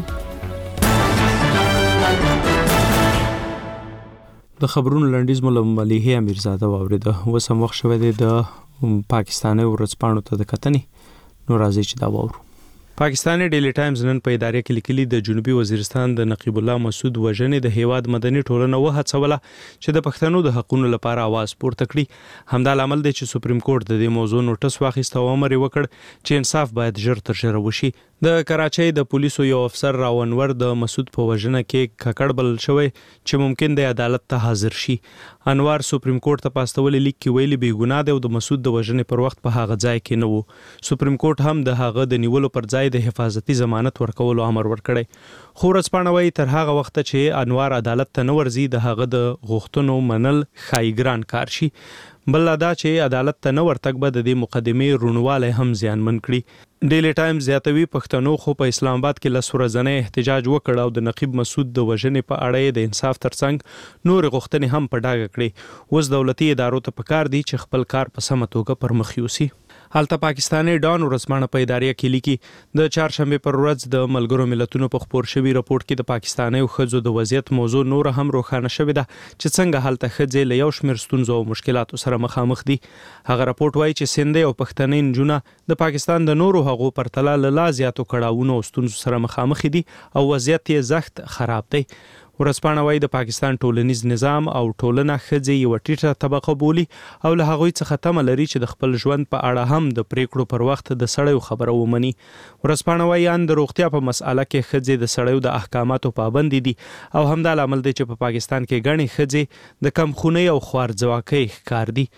د خبرونو لنډیز مو ملیحه میرزاده واوریده. اوس هم وخت شوی دی د پاکستاني ورځپاڼو ته د کتنې. نو راځي چې دا واورو. پاکستاني ډیلی ټایمز نن په ادارې کې لیکلي د جنوبي وزیرستان د نقیب الله مسعود وژنې د هیواد مدني ټولنه وهڅوله چې د پښتنو د حقوقو لپاره आवाज پورته کړي. همدا لامل دی چې سپریم کورټ د دې موضوع نوټس واخیست او امر وکړ چې انصاف باید ژر تر ژره وشي. د کراچۍ د پولیسو یو افسر راونور د مسعود په وژنه کې ککړ بل شوی چې ممکن د عدالت ته حاضر شي. انوار سپریم کورټ ته پاستول لیک کې ویلي بې ګناه دی او د مسعود د وژنې پر وخت په هغه ځای کې نه وو. سپریم کورټ هم د هغه د نیولو پر ځای د حفاظتي ضمانت ورکولو امر ورکړی. خو ورځپاڼه وايي تر هغه وخت چې انوار عدالت ته نه ورځي د هغه د غوښتنو منل ښایي ګران کار شي. بل دا چې عدالت ته نه ورتګ به د دې مقدمې رونواله هم زیانمن کړي. ډیلی ټایمز زیاتوي پښتنو خو په اسلام آباد کې لس ورځنی احتجاج وکړ او د نقیب مسعود د وژنې په اړه د انصاف ترڅنګ نور غوښتنې هم په ډاګه کړې. اوس دولتي ادارو ته پکار دي چې خپل کار په سمه توګه پر مخ یوسي. هلته پاکستاني ډان ورځپاڼه په ادارې کې لیکي د چهارشنبه پر ورځ د ملګرو ملتونو په خبر شوی راپورټ کې د پاکستاني ښځو د وضعیت موضوع نور هم روښانه شوې ده چې څنګه هلته ښځې له یو شمېر ستونزو او مشکلاتو سره مخامخ دي. هغه راپورټ وایي چې سندې او پښتنې نجونه د پاکستان د نورو هغو پرتله له لا زیاتو کړاوونو او ستونزو سره مخامخ دي او وضعیت یې زخت خراب دی. ورځپاڼه وايي د پاکستان ټولنیز نظام او ټولنه ښځې یو ټیټه طبقه بولي او له هغوی څخه تمه لري چې د خپل ژوند په اړه هم د پریکړو پر وخت د سړیو خبره ومني. ورځپاڼه وايي ان د روغتیا په مسأله کې ښځې د سړیو د احکاماتو پابند دي او همدا لامل دی چې په پاکستان کې ګڼې ښځې د کمخونۍ او خوارځواکۍ ښکار دي.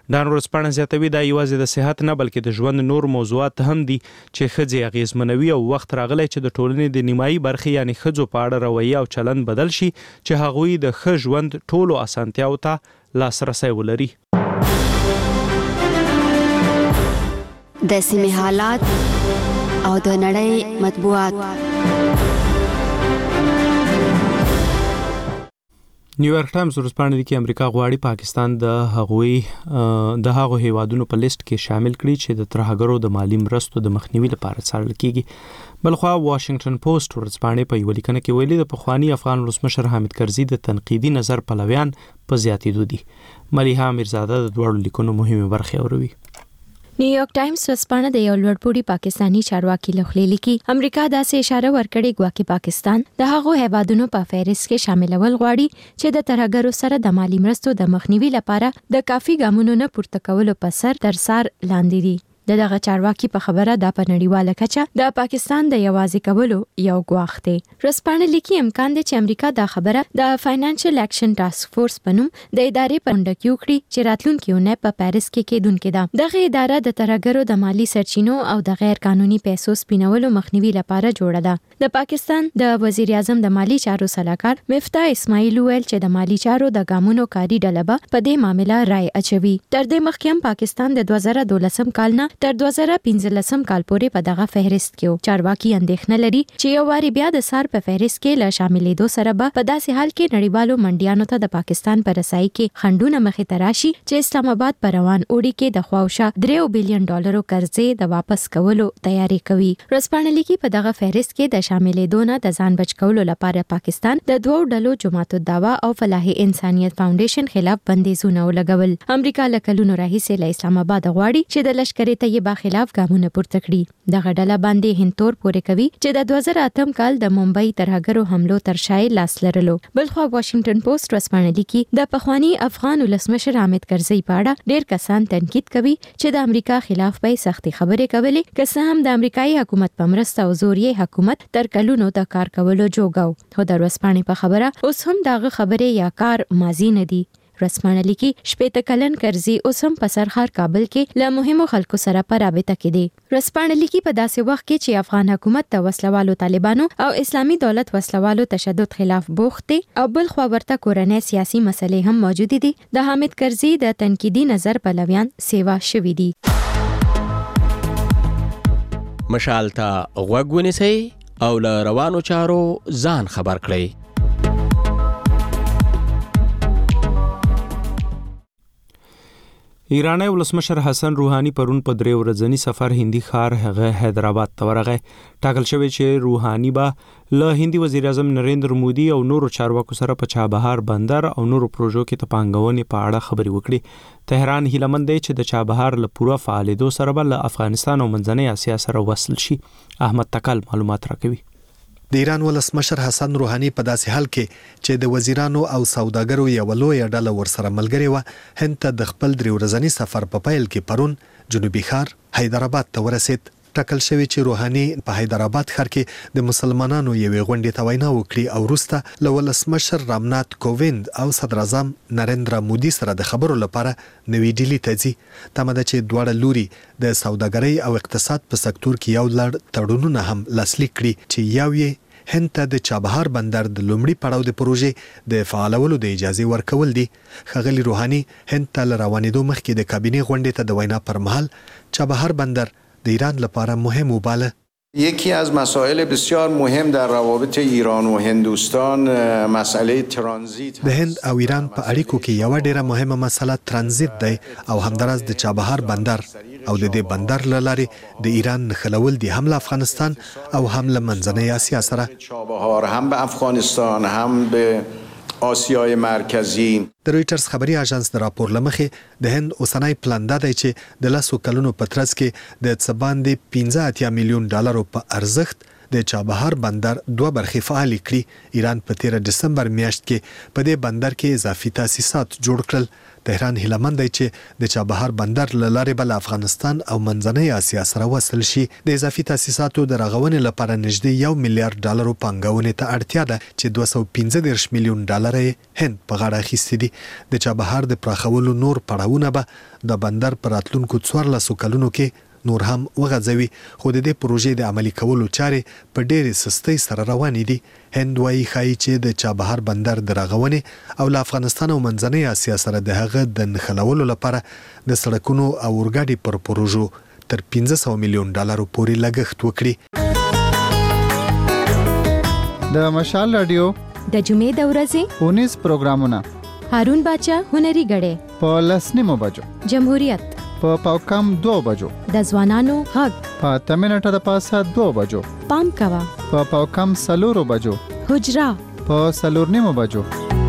دا ورځپاڼه زیاتوي دا یوازې د صحت نه بلکې د ژوند نور موضوعات هم دي چې ښځې اغېزمنوي او وخت راغلی چې د ټولنې د نیمایي برخې یعنی ښځو په اړه رویه او چلند بدل شي چې هغوی د ښه ژوند ټولو اسانتیاو ته لاسرسی ولري. د سیمې حالات او د نړۍ مطبوعات. نیویارک ټایمز ورځپاڼه لیکي امریکا غواړي پاکستان د هغوی د هغو هیوادونو په لیست کې شامل کړي چې د ترهګرو د مالی مرستو د مخنیوي لپاره څارل کیږي. بلخوا واشنگټن پوسټ ورځپاڼه په یوه لیکنه کې ویلي د پخوانی افغان ولسمشر حامد کرزي د تنقیدي نظر پلویان په زیاتېدو دي. ملیحه امیرزاده د دوړو لیکونو مهمه برخه اوروي. نیویارک ټایمز ورځپاڼه د یو لوړپوړي پاکستانی چارواکي لخوا لیکي امریکا داسې اشاره ورکړې ګواکې پاکستان د هغو هیوادونو په فهرست کې شاملول غواړي چې د ترهګرو سره د مالی مرستو د مخنیوي لپاره د کافي ګامونو نه پورته کولو په سر تر سر لاندې دي. د دغه چارواکي په خبره د پنړیواله کچه د پاکستان د یوازې کولو یو ګواښ دی. ورځپاڼه لیکي امکان دی چې امریکا دا خبره د فاینانشل اکشن ټاسک فورس په نوم د ادارې په اونډه کې وکړي چې راتلونکي اونۍ په پاریس کې کېدونکې ده. دغه اداره د ترهګرو د مالی سرچینو او د غیر قانوني پیسو سپینولو مخنیوي لپاره جوړه ده. د پاکستان د وزیر اعظم د مالی چارو سلاکار مفتاح اسماعیل ویل چې د مالی چارو د ګامونو کاری ډله به په دې معاملې رائے اچوي. تر دې مخکې هم پاکستان د دوه زره دولسم کال نه تر دوه زره پنځلسم کال پورې په دغه فهرست کې و. چارواکي اندېښنه لري چې یو واری بیا د سار په فهرست کې له شاملېدو سره به په داسې حال کې نړیوالو منډیانو ته د پاکستان په رسایي کې خنډونه مخې ته راشي چې اسلام آباد په روان اوړي کې د خواوشا درې بلین ډالرو قرضې د واپس کولو تیاری کوي. ورځپاڼه لیکي په دغه فهرست کې د شاملېدو نه د ځان بچ کولو لپاره پاکستان د دوو ډلو جماعت الدعوا او فلاح انسانیت فاونډیشن خلاف بندیزونه ولګول. امریکا له کلونو راهیسې له اسلام آباد غواړي چې د لشکر طیبه خلاف ګامونه پورته کړي. دغه ډله باندې هندتور پورې کوي چې د دوه زره اتم کال د ممبئی ترهګرو حملو تر شا لاس لرلو. بلخوا واشنگټن پوسټ ورځپاڼه لیکي د پخوانی افغان ولسمشر حامد کرزي په اړه ډېر کسان تنقید کوي چې د امریکا خلاف به سختي خبرې کولې که څه هم د امریکایي حکومت په مرسته او زوریه حکومت تر کلونو د کار کولو جوګاو. خو د ورځپاڼې په خبره اوس هم دغه خبرې یا کار ماضی نه دي. ورځپاڼه لیکي شپېته کلن کرزي اوس هم په سرحد کابل کې له مهمو خلکو سره په رابطه کې دي. ورځپاڼه لیکي په داسې وخت کې چې افغان حکومت د وسلوالو طالبانو او اسلامي دولت وسلوالو تشدد خلاف بوخت دي او بل خو ورته کورنۍ سیاسي مسلې هم موجود دي. د حامد کرزي د تنقیدي نظر پلویان سیوا شوي دي. مشال ته غوږ ونیسئ او له روانو چارو ځان خبر کړئ. ایرانی ولسمشر حسن روحانی پرون په درې ورځنی سفر هندي ښار هغه حیدرآباد ته ورغی. ټاکل شوی چې روحانی به له هندي وزیر اعظم نریندر مودي او نورو چارواکو سره په چابهار بندر او نورو پروژو کې د پانګونې په اړه خبرې وکړي. تهران هیلمند دی چې د چابهار له پوره فعالیدو سره به له افغانستان او منځنۍ اسیا سره وصل شي. احمد تکل معلومات راکوي. د ایران ولسمشر حسن روحانی په داسې حال کې چې د وزیرانو او سوداګرو یو لویه ډله ورسره ملګرې وه هند ته د خپل درې ورځني سفر په پیل کې پرون جنوبي ښار حیدرآباد ته ورسید. ټاکل شوی چې روحانی په حیدرآباد ښار کې د مسلمانانو یوې غونډې ته وینا وکړي او وروسته له ولسمشر رامنات کوویند او صدر اعظم نریندرا مودي سره د خبرو لپاره نوې ډیلي ته ځي. تمه ده چې دواړه لوري د سوداګرۍ او اقتصاد په سکتور کې یو لړ تړونونه هم لاسلیک کړي چې یو یې هند ته د چابهار بندر د لومړي پړاو د پروژې د فعالولو د اجازه ورکول دي. ښاغلي روحانی هند ته له روانېدو مخکې د کابینې غونډې ته د وینا پر مهال چابهار بندر د ایران لپاره مهم وباله. یکی از مسائل بسیار مهم در روابط ایران و هندوستان مسئله ترانزیت د هند او ایران په اړیکو کې یو ډیره مهمه مسله ترانزیت دی او همدارس د چابهار بندر او د دې بندر له لارې د ایران نښلول دي هم له افغانستان او هم له منځنۍ اسیا سره. چابهار هم به افغانستان هم به آسیای مرکزی. د رویټرز خبري اژانس د راپور لمخې د هند اوسنۍ پلان دا دی چې د لسو کلونو په ترڅ کې د څه باندې پنځه اتیا میلیون ډالرو په ارزښت د چابهار بندر دوه برخې فعال کړي. ایران په تیر دسمبر میاشت کې په دې بندر کې اضافي تاسیسات جوړ کړل. تهران هیلمند دی چې د چابهار بندر له لارې بل افغانستان او منځنۍ اسیا سره وصل شي. د اضافي تاسیساتو د رغونې لپاره نږدې یو میلیارډ ډالرو پانګونې ته اړتیا ده چې دوه سوه پنځه دېرش میلیون ډالر یې هند په غاړه اخیستي دي. د چابهار د پراخولو نور پړاوونه به د بندر په راتلونکو څوارلسو کلونو کې نور هم وغځوي، خو د دې پروژې د عملي کولو چارې په ډېرې سستۍ سره روانې دي. هند وايي ښایي چې د چابهار بندر د رغونې او له افغانستان او منځنۍ اسیا سره د هغه د نښلولو لپاره د سړکونو او اورګاډي پر پروژو تر پنځه سوه میلیون ډالرو پورې لګښت وکړي. د مشال رادیو د جمعې د ورځې اونیز پروګرامونه هارون باچا هنري غړې په لسنیمو بجو جمهوریت په پاوکم دو بجو د ځوانانو غږ په تمنټه د پاسه دو بجو پام کوا په پاوکم سلورو بجو حجرا په سلورنیمو بجو.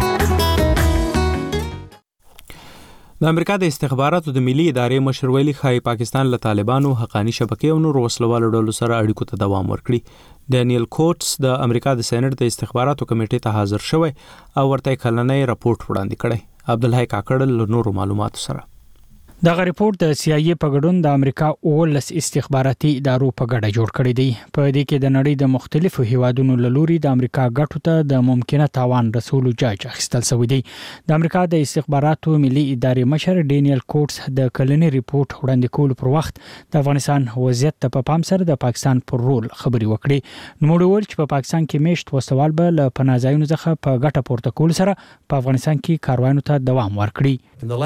د امریکا د استخباراتو د ملي ادارې مشر ویلي ښایي پاکستان له طالبانو، حقاني شبکې او نورو وسلوالو ډلو سره اړیکو ته دوام ورکړي. ډانیل کوټس د امریکا د سېنات د استخباراتو کمیټې ته حاضر شوی او ورته کلنۍ راپورټ وړاندې کړی. عبدالحی کاکړ له نورو معلوماتو سره. دغه ریپورت د سی آی ای په ګډون د امریکا اولس استخباراتي ادارو په ګډه جوړ کړی دی. په دې کې د نړۍ د مختلفو هیوادونو له لوري د امریکا ګټو ته د ممکنه تاوان رسولو جاج اخیستل شوی دی. د امریکا د استخباراتو ملي ادارې مشر ډانیل کوټس د کلنۍ ریپورت وړاندې کولو پر وخت د افغانستان وضعیت ته په پام سره د پاکستان پر رول خبري وکړي. نو موږ ول چې په پاکستان کې میشت وسوال به له پناځایونو څخه په ګټه پورته کول سره په افغانستان کې کاروانو ته دوام ورکړي.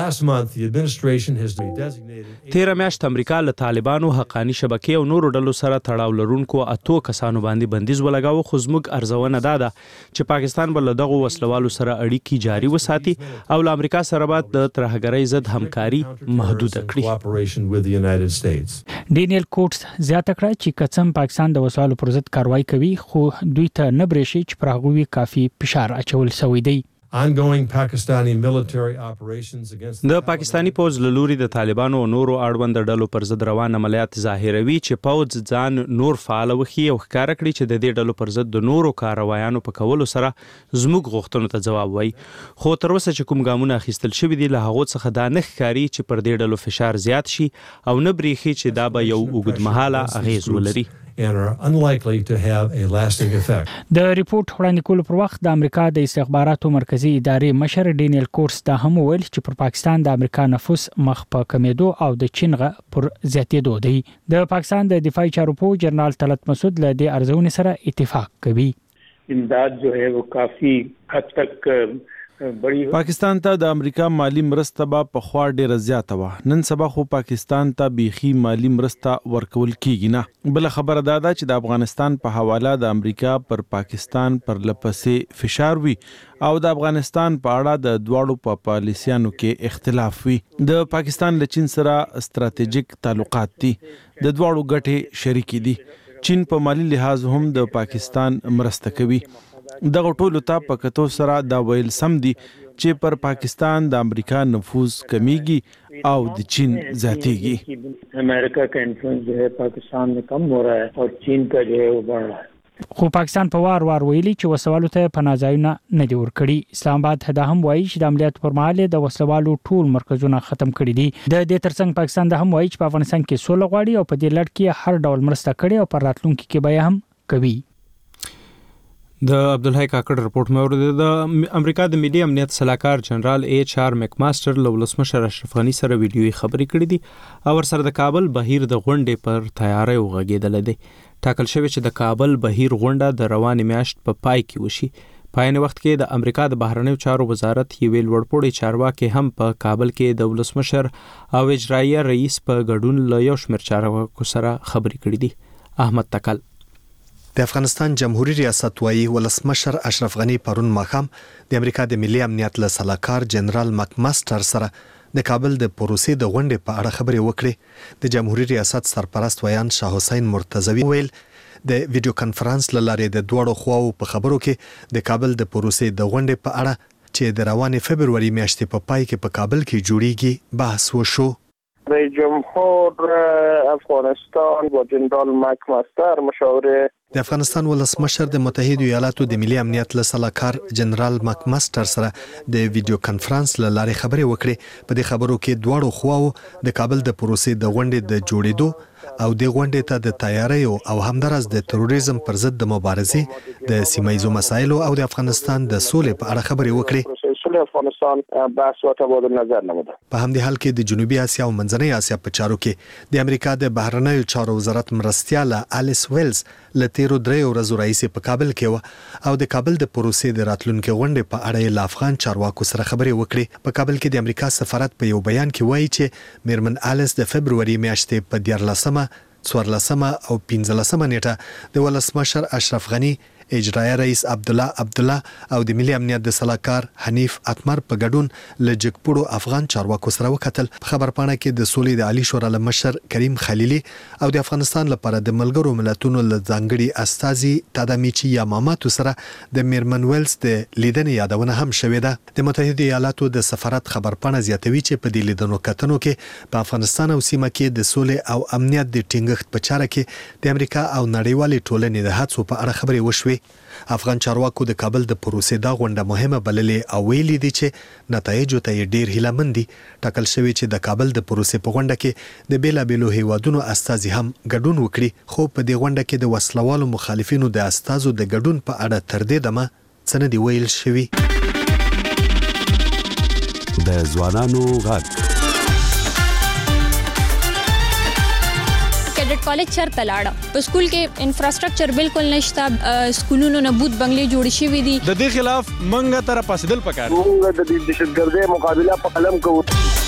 تیره میاشت امریکا له طالبانو، حقاني شبکې او نورو ډلو سره تړاو لرونکو اتو کسانو باندې بندیز ولګاوه، خو زموږ ارزونه دا ده چې پاکستان به له دغو وسلوالو سره اړیکې جاري وساتي او له امریکا سره به د ترهګرۍ ضد همکاري محدوده کړي. ډانیل کوټس زیاته کړه چې کڅم پاکستان د وسلوالو پر ضد کاروایی کوي، خو دوی ته نه برېښي چې پر هغوی کافي فشار اچول شوی دی. ongoing Pakistani military operations against د پاکستانی پوز له لوري د طالبانو او نورو اړوند ډلو پر ضد روان عملیات ظاهروي چې پوز ځان نور فعال وخی او ښکار کړي چې د دې ډلو پر ضد د نورو کاروایانو په کولو سره زموږ غوښتنو ته جواب وایي. خو تر اوسه چې کوم ګامونه اخیستل شوي دي له هغو څخه دا نه ښکاري چې پر دې ډلو فشار زیات شي او نه بریښي چې دا به یو اوږدمهاله اغیز ولري. and are unlikely to have a lasting effect. د ریپورت وړاندې کولو پر وخت د امریکا د استخباراتو مرکزی ادارې مشر ډانیل کوټس دا هم ویل چې پر پاکستان د امریکا نفوس مخ په کمیدو او د چین غ پر زیاتېدو دی. د پاکستان د دفاعي چارو په جنرال طلعت مسعود له دې ارزونې سره اتفاق کوي. امداد جو ہے وہ کافی حد تک پاکستان ته د امریکا مالی مرسته به په خوا ډیره زیاته و. نن سبا خو پاکستان ته بیخي مالی مرسته ورکول کیږي نه. بل خبره دا ده چې د افغانستان په حواله د امریکا پر پاکستان پر لپسې فشار وي او د افغانستان په اړه د دواړو په پالیسیانو کې اختلاف وي. د پاکستان له چین سره ستراتیژیک تعلقات دي، د دواړو ګټې شریکې دي. چین په مالی لحاظ هم د پاکستان مرسته کوي. دغه ټولو ته په کتو سره دا ویل سم دي چې پر پاکستان د امریکا نفوذ کمیږي او د چین زیاتیږي. امریکا کا انفلوئنس جو ہے پاکستان میں کم ہو رہا ہے اور چین کا جو ہے وہ بڑھ رہا ہے. خو پاکستان په وار وار ویلي چې وسوالو ته پناځایونه نه دی ورکړي. اسلام آباد دا هم وایي چې د عملیاتو پر مهال د وسوالو ټول مرکزونه ختم کړي دي. د دې ترڅنګ پاکستان دا هم وایي چې په افغانستان کې سوله غواړي او په دې لړ کې هر ډول مرسته کړي او پر راتلونکي کې به هم کوي. د عبدالحی کاکړ رپورت مې اوریدل. د امریکا د ملي امنیت سلاکار جنرال ایچ آر میکماستر له ولسمشر اشرف غنی سره ویډیويي خبرې کړې دي او ورسره د کابل بهیر د غونډې پر تیاری وغږېدل دي. ټاکل شوی چې د کابل بهیر غونډه د روانې میاشت په پای کې وشي. په عین وخت کې د امریکا د بهرنیو چارو وزارت یې لوړپوړي چارواکي هم په کابل کې د ولسمشر او اجراییه رئیس په ګډون له یو شمېر چارواکو سره خبرې کړې دي. احمد تکل. د افغانستان جمهوریت ریاست وايي ولسمشر اشرف غنی پرون ماښام د امریکا د ملي امنیت له سلاکار جنرال مکماستر سره د کابل د پروسې د غونډې په اړه خبرې وکړې. د جمهوریت ریاست سرپرست ویان شاه حسین مرتضوی ویل د ویډیو کانفرنس لاره د دوړو خواو په خبرو کې د کابل د پروسې د غونډې په اړه چې د روانې فبرवरी میاشتې په پای کې په کابل کې جوړیږي بحث وشو. رئیس جمهور افغانستان با جنرال مک ماستر مشاور د افغانستان ولسمشر د متحده ایالاتو د ملي امنیت له سلاکار جنرال مک ماستر سره د ویډیو کانفرنس له لارې خبرې وکړې. په دې خبرو کې دواړو خواو د کابل د پروسې د غونډې د جوړېدو او د غونډې ته د تیاریو او همدارس د تروریزم پر ضد د مبارزې د سیمایي مسایلو او د افغانستان د سولې په اړه خبرې وکړې. افغانستان بحث و تبادل نظر نموده. په همدې حال کې د جنوبي اسیا او منځنۍ اسیا په چارو کې د امریکا د بهرنیو چارو وزارت مرستیاله الیس ویلز له تیرو درې ورځو راهیسې په کابل کې و او د کابل د پروسې د راتلونکو غونډې په اړه له افغان چارواکو سره خبرې وکړې. په کابل کې د امریکا سفارت په یو بیان کې وایي چې میرمن الیس د فبروري میاشتې په دیارلسمه څوارلسمه او پنځلسمه نیټه د ولسمشر اشرف غنی، اجرایي رئیس عبد الله عبد الله او د ملي امنیت د سلاکار حنیف اتمر په ګډون له جګپوړو افغان چارواکو سره وکتل. په خبرپاڼه کې د سولې د عالی شورا مشر کریم خلیلی او د افغانستان لپاره د ملګرو ملتونو له ځانګړي استازي تادامیچی یاماماتو سره د میرمن ویلز د لیدنې یادونه هم شوې ده. د متحده ایالاتو د سفارت خبرپاڼه زیاتوي چې په دې لیدنو کتنو کې په افغانستان او سیمه کې د سولې او امنیت د ټینګښت په چاره کې د امریکا او نړیوالې ټولنې د هڅو په اړه خبرې وشوې. افغان چارواکو د کابل د پروسې دا غونډه مهمه بللې او ویلي دي چې نتایج ته ډیر هیلهمند دي. ټاکل شوی چې د کابل د پروسې په غونډه کې د بیلابېلو هیوادونو استازي هم ګډون وکړي. خو په دې غونډه کې د وسلوالو مخالفینو د استازو د ګډون په اړه تر دې دمه څه نه دی ویل شوی. د ځوانانو غږ کیډټ کالج چرته لاړه. په سکول کې انفراستراکچر بالکل نشته، سکولونو نه بوت بنگلې جوړ شوې دي. د دې خلاف منګه تر پاسدل پکار. موږ د دهشتګردۍ مقابله په قلم کوو.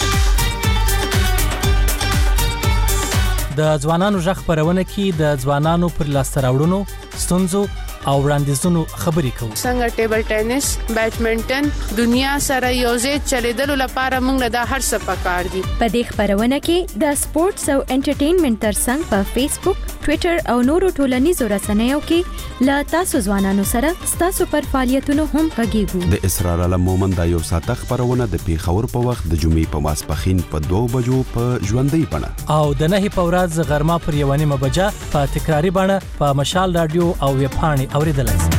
د ځوانانو ژغ خبرونه کې د ځوانانو پر لاسته راوړنو، ستونزو او وړاندیزونو خبرې کوو. څنګه ټیبل ټینس، بیډمنټن دنیا سره یوځای چلیدلو لپاره موږ دا هر څه پکار دي. په دې خبرونه کې د سپورتس او انټرټینمنټ ترڅنګ په فیسبوک، ټوئیټر او نورو ټولنیزو رسنیو کې لا تاسو ځوانانو سره تاسو پر فعالیتونو هم غږیږو. د اسرار علم مومند د یو ساعت خبرونه د پیښور په وخت د جمعې په ماسپخین په دوه بجو په ژوندۍ بڼه او د نهي په ورځ غرمه پر یو نیمه بجه په تکراری بڼه په مشال رادیو او ویب پاڼې اوریدلای شئ.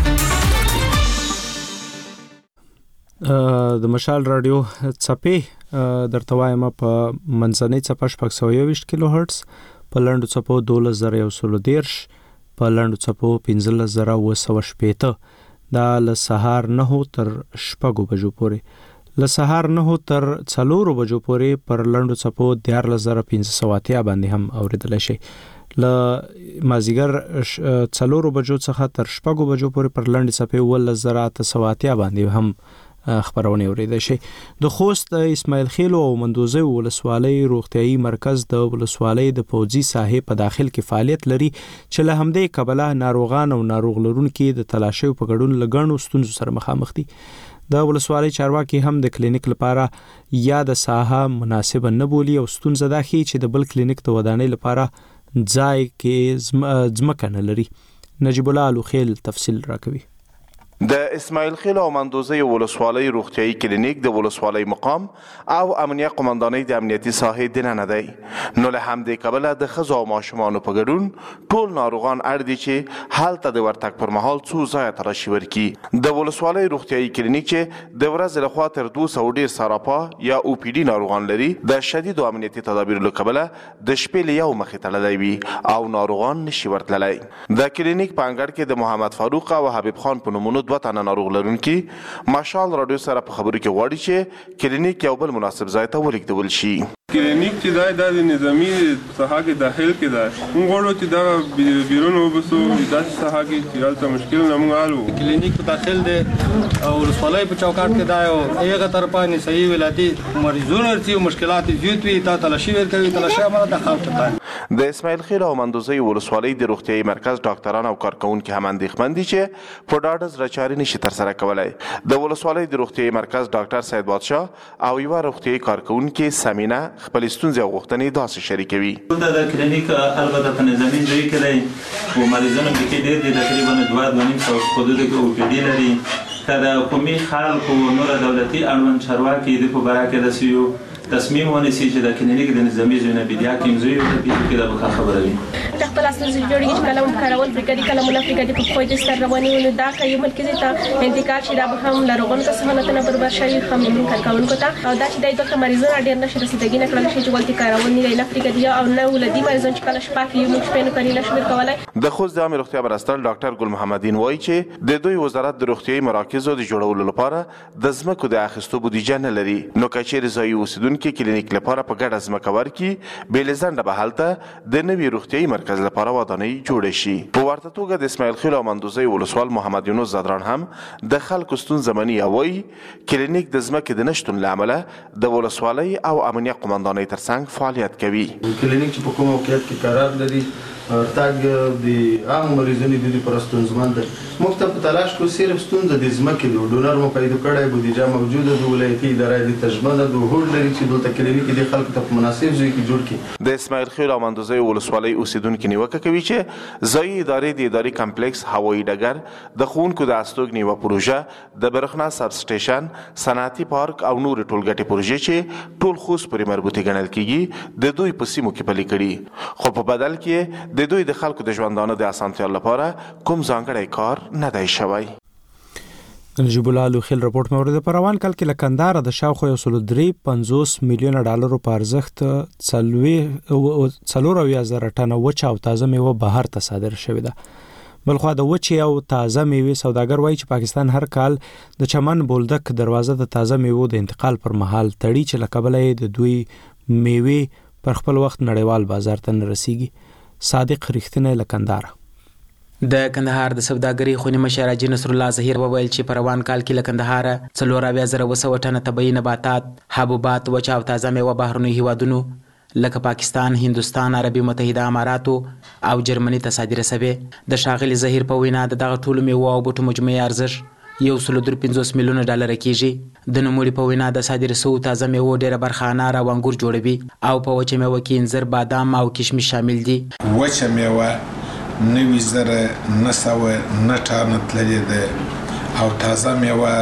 د مشال رادیو څپې درته وایم په منځنۍ څپه شپږ سوه یوویشت کیلو هرتز، په لنډو څپو دولس زره یو سل دېرش، په لنډو څپو پنځلس زره اوه سوه شپېته. دا له سهار نهو تر شپږو بجو پورې، له سهار نهو تر څلورو بجو پورې پر لنډو څپو دیارلس زره پنځه سوه اتیا باندې هم اوریدلای شئ. له مازیګر څلورو بجو څخه تر شپږو بجو پورې پر لنډې څپې اوولس زره اته سوه اتیا باندې هم خبرونه اوریدای شي. د خوست اسماعیل خیل او مندوزي ولسوالۍ روغتيایي مرکز د ولسوالۍ د پوځي ساحې په داخل کې فعالیت لري چې له همدې کبله ناروغان او ناروغ لرونکي د تلاشي په ګډون لګڼو ستونزو سره مخامخ دي. د ولسوالۍ چارواکي هم د کلینیک لپاره یا د ساحه مناسب نه بولي او ستونزه ده چې د بل کلینیک د ودانۍ لپاره ځای کې ځمکه نه لري. نجیب الله الوخیل تفصیل راکوي. د اسماعیل خیل او مندوزي ولسوالۍ روغتيایي کلینیک د ولسوالۍ مقام او امنیه قومندانۍ د امنیتي ساحې دننه دی. نو له همدې کبله د ښځو او ماشومانو په ګډون ټول ناروغان اړ دي چې هلته د ورتګ پر مهال څو ځایه تلاشي ورکړي. د ولسوالۍ روغتيایي کلینیک چې د ورځې لخوا تر دوه سوه ډېر سراپا یا او پی ډي ناروغان لري، د شدیدو امنیتي تدابیرو له کبله د شپې له یو مخې تړلی وي او ناروغان نشي ورتللی. د کلینیک په انګړ کې د محمد فاروق او حبیب خان په نومونو دوه تنه ناروغ لرونکي مشال رادیو سره په خبرو کې غواړي چې کلینیک یو بل مناسب ځای ته ولېږدول شي. کلینیک چې دا د نظامي ساحه کې داخل کې ده، موږ غواړو چې دا بیرون وباسو داسې ساحه کې چې هلته مشکل نه موږ حل وو. کلینیک په داخل دی او ولسوالۍ په چوکاټ کې دا یو هغه طرفه نسایي ولادي مریضونه ورځي او مشکلات زیات وي، تا تلاشي ورکوي، تلاشي عمله د خلکو ته. د اسماعیل خیل او مندوزي ولسوالۍ د روغتیایي مرکز ډاکټران او کارکونکي هم اندېښمن دي چې په ډاډه زړه چارې نشي ترسره کولی. د ولسوالۍ د روغتیایي مرکز ډاکټر سید بادشاه او یوه روغتیایي کارکونکي سمینه خپلې ستونزې او غوښتنې داسې شریکوي. دلته د کلینیک البته په نظامي ځای کې دی او مریضانو پکې ډېر دي، تقریبا دوه دوه نیم سوه په حدودو کې او پی ډي لري. که د قومي خلکو نور دولتي اړوند چارواکي د په باره کې داسې یو تصمیم ونیسي چې د کلینیک د نظامي زونه بیا کوم زوی د بیا کې د بخا خبره وي خپل اصل چې جوړیږي چې کلم کارول فکرې کلم افریقا د په خوځ ستر رواني ونه دا کوي ملک ته انتقال شي دا به هم لرغون ته سهولتونه برابر شي هم من کارکونکو ته او دا چې د دوه مریضانو ډیر نشه رسیدګي نه کړل شي چې ولتي کارول نه د افریقا دی او نه ولدي مریضان چې کله شپه کې یو مخ پېنو کوي نشو کولای د خوست د عامه روغتیا برستل ډاکټر ګل محمدین وایي چې د دوی وزارت د روغتیايي مراکزو د جوړولو لپاره د ځمکو د اخیستو بودیجه نه لري نو کچېر ځای اوسیدونکو کلینیک لپاره په ګډه ځمکه ورکي بیل زنده به حالته د نوي روغتیايي مرکز لپاره ودانۍ جوړ شي په ورته توګه د اسماعیل خیل او مندوزي ولسوال محمد یونس زادران هم د خلکو ستونزې مني وایي کلینیک د ځمکې د نشتون له امله د ولسوالۍ او امنیه قومندانۍ ترڅنګ فعالیت کوي کلینیک چې په کوم موقعیت کې قرار لري تاګ د عام مریضانو د لپاره ستونزمند موږ ته په تلاش کو صرف ستونزه د ځمکې د ډونر مو پیدا کړای بودیجه موجوده د ولایتي ادارې د تجمنه د هوډ لري چې د کلینیک د خلکو ته مناسب ځای کې جوړ کړي د اسماعیل خیل او مندوزي ولسوالۍ اوسیدونکو نیوکه کوي چې ځای ادارې د اداري کمپلیکس هوایي ډګر د خونکو د استوګنې و پروژه د برښنا سب سټیشن صنعتي پارک او نور ټولګټي پروژې چې ټول خوست پرې مربوطه ګڼل کیږي د دوی په سیمو کې پلي کړي خو په بدل کې د دوی د خلکو د ژوندانه د اسانتیا لپاره کوم ځانګړی کار نه دی شوی نجیب الله لوخیل رپورټ مورد په روان کال کې لکندار د شاوخو یو سل درې پنځوس میلیونه ډالرو په ارزښت څلوي څلور اویا زره ټنه وچه او تازه میوه بهر ته صادر شوې ده بلخوا د وچې او تازه میوې سوداګر وایي چې پاکستان هر کال د چمن بولدک دروازه د تازه میوو د انتقال پر مهال تړي چې له کبله یې د دوی میوې پر خپل وخت نړیوال بازار ته نه رسیږي صادق رښتینی لکندار د کندهار د سوداګرۍ خونی مشر حاجی نصر الله ظهیر وویل چې په روان کال کې لکندهار څلور اویا زره وسو ټنه طبیعي نباتات حبوبات وچه او تازه میوه بهرنیو هیوادونو لکه پاکستان، هندوستان، عربي متحده اماراتو او جرمني ته صادره شوې د شاغلي ظهیر په وینا د دغه ټولو میوه او بوټو مجموعي ارزښت یو سل درې پنځوس میلیونه ډالر کیږي د نوموړي په وینا د صادره سو تازه میوه ډیره برخه انار او انګور جوړوي او په وچه میوه کې انځر، بادام او کشمش شامل دي وچه میوه نوي زره نسوه نټانه تللې ده او تازه میوه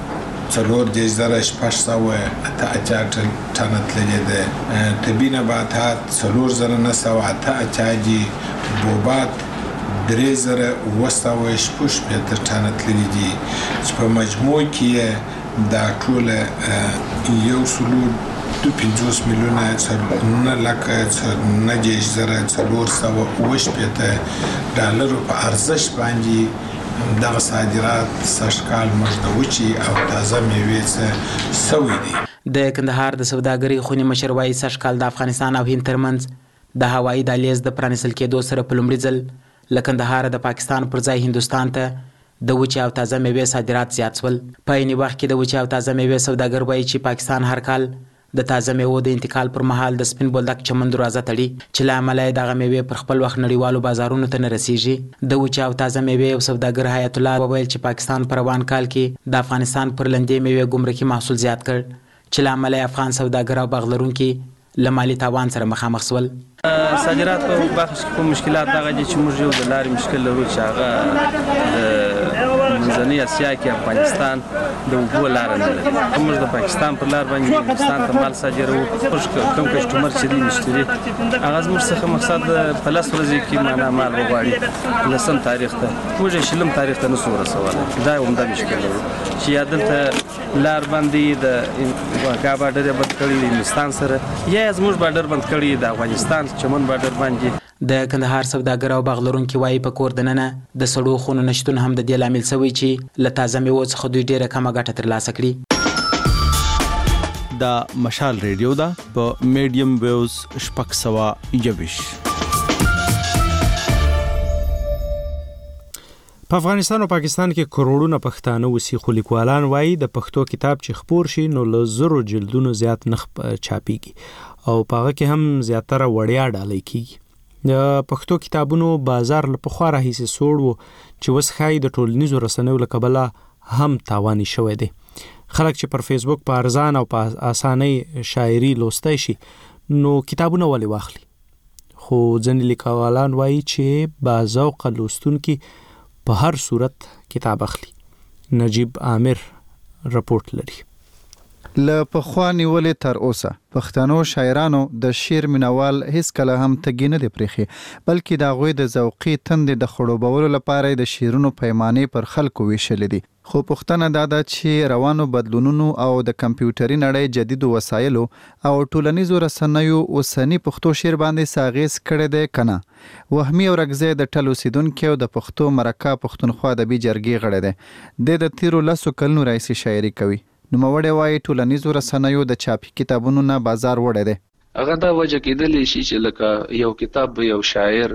څلور دېرش زره شپږ سوه اته اتیا ټنه تللې ده طبیعي نباتات څلور زره نسوه اته اتیا دي بوبات درې زره اوه سوه شپږ شپېته ټنه تللي دي چې په مجموع کې دا ټوله یو سلو دوه پنځوس میلیونه نه لکه نه دېرش زره څلور سوه اوه شپېته ډالرو په ارزښت باندې دغه صادرات سږ کال موږ د وچې او تازه میوې څخه سوي دي د کندهار د سوداګرۍ خونی مشر وایي سږ کال د افغانستان او هند ترمنځ د هوایي دهلیز د پرانیستل کېدو سره په لومړي ځل له کندهار د پاکستان پر ځای هندوستان ته د وچې او تازه میوې صادرات زیات شول په عیني وخت کې د وچې او تازه میوې سوداګر وایي چې پاکستان هر کال د تازه میوو د انتقال پر مهال د سپین بولدک چمن دروازه تړي چې له امله یې دغه میوې پر خپل وخت نړیوالو بازارونو ته نه رسیږي د وچې او تازه میوې یو سوداګر حیات الله وویل چې پاکستان په روان کال کې د افغانستان پر لندې میوې ګمرکي محصول زیات کړ چې له امله یې افغان سوداګر او باغ لرونکي له مالي تاوان سره مخامخ شول صادرات په بخش کې کوم مشکلات دغه دي چې موږ یو د لارې مشکل لرو چې هغه د منځنۍ اسیا کې افغانستان د اوبو لاره نه لري موږ د پاکستان پر لار باندې هندوستان ته مال صادروو کوم کسټمر چې دی مشتري هغه زموږ څخه مقصد په لاس ورځي کې معنا مال وغواړي لسم تاریخ ته موږ شلم تاریخ ته نسو رسولای دا هم د مشکل لرو چې عدالت لار باندې د واګا بارډر بند کړی د هندوستان سره یا زموږ بارډر بند کړی د افغانستان چمن بارډر باندې د کندهار سوداګر او باغ لرونکي وایي په کور دننه د سړو خونو نشتون هم د دې لامل شوی چې له تازه میوو څخه دوی ډیره کمه ګټه ترلاسه کړي دا مشال ریډیو دا په میډیم ویوز شپږ سوه یوویش په افغانستان او پاکستان کې کروڑونه پښتانه اوسي خو لیکوالان وایي د پښتو کتاب چې خپور شي نو له زرو جلدونو زیات نخ چاپیږي او پاغه کې هم زیاتره وړیا ډالۍ کیږي د پښتو کتابونو بازار له پخوا راهیسې سوړ و چې اوس ښایي د ټولنیزو رسنیو له کبله هم تاواني شوی دی خلک چې پر فیسبوک په ارزان او په اسانۍ شاعري لوستی شي نو کتابونه ولې واخلي خو ځینې لیکوالان وایي چې باذوقه لوستونکي په هر صورت کتاب اخلي نجیب عامر رپورټ لري له پخوا نیولې تر اوسه پښتنو شاعرانو د شعر مینوال هیڅ کله هم تګي نه دی پرېښي، بلکې د هغوی د ذوقي تندې د خړوبولو لپاره د شعرونو پیمانې پر خلکو ویشلې دي. خو پوښتنه دا ده چې روانو بدلونونو او د کمپیوټري نړۍ جدیدو وسایلو او ټولنیزو رسنیو اوسني پښتو شعر باندې څه اغېز کړی دی که نه؟ وهمي اورکزی د ټل اوسېدونکی او د پښتو مرکه پښتونخوا ادبي جرګې غړی دی. دی د تیرو لسو کلونو راهیسې شاعري کوي. نوموړی وایي ټولنیزو رسنیو د چاپي کتابونو نه بازار وړی دی. هغه دا وجه کېدلی شي چې لکه یو کتاب یو شاعر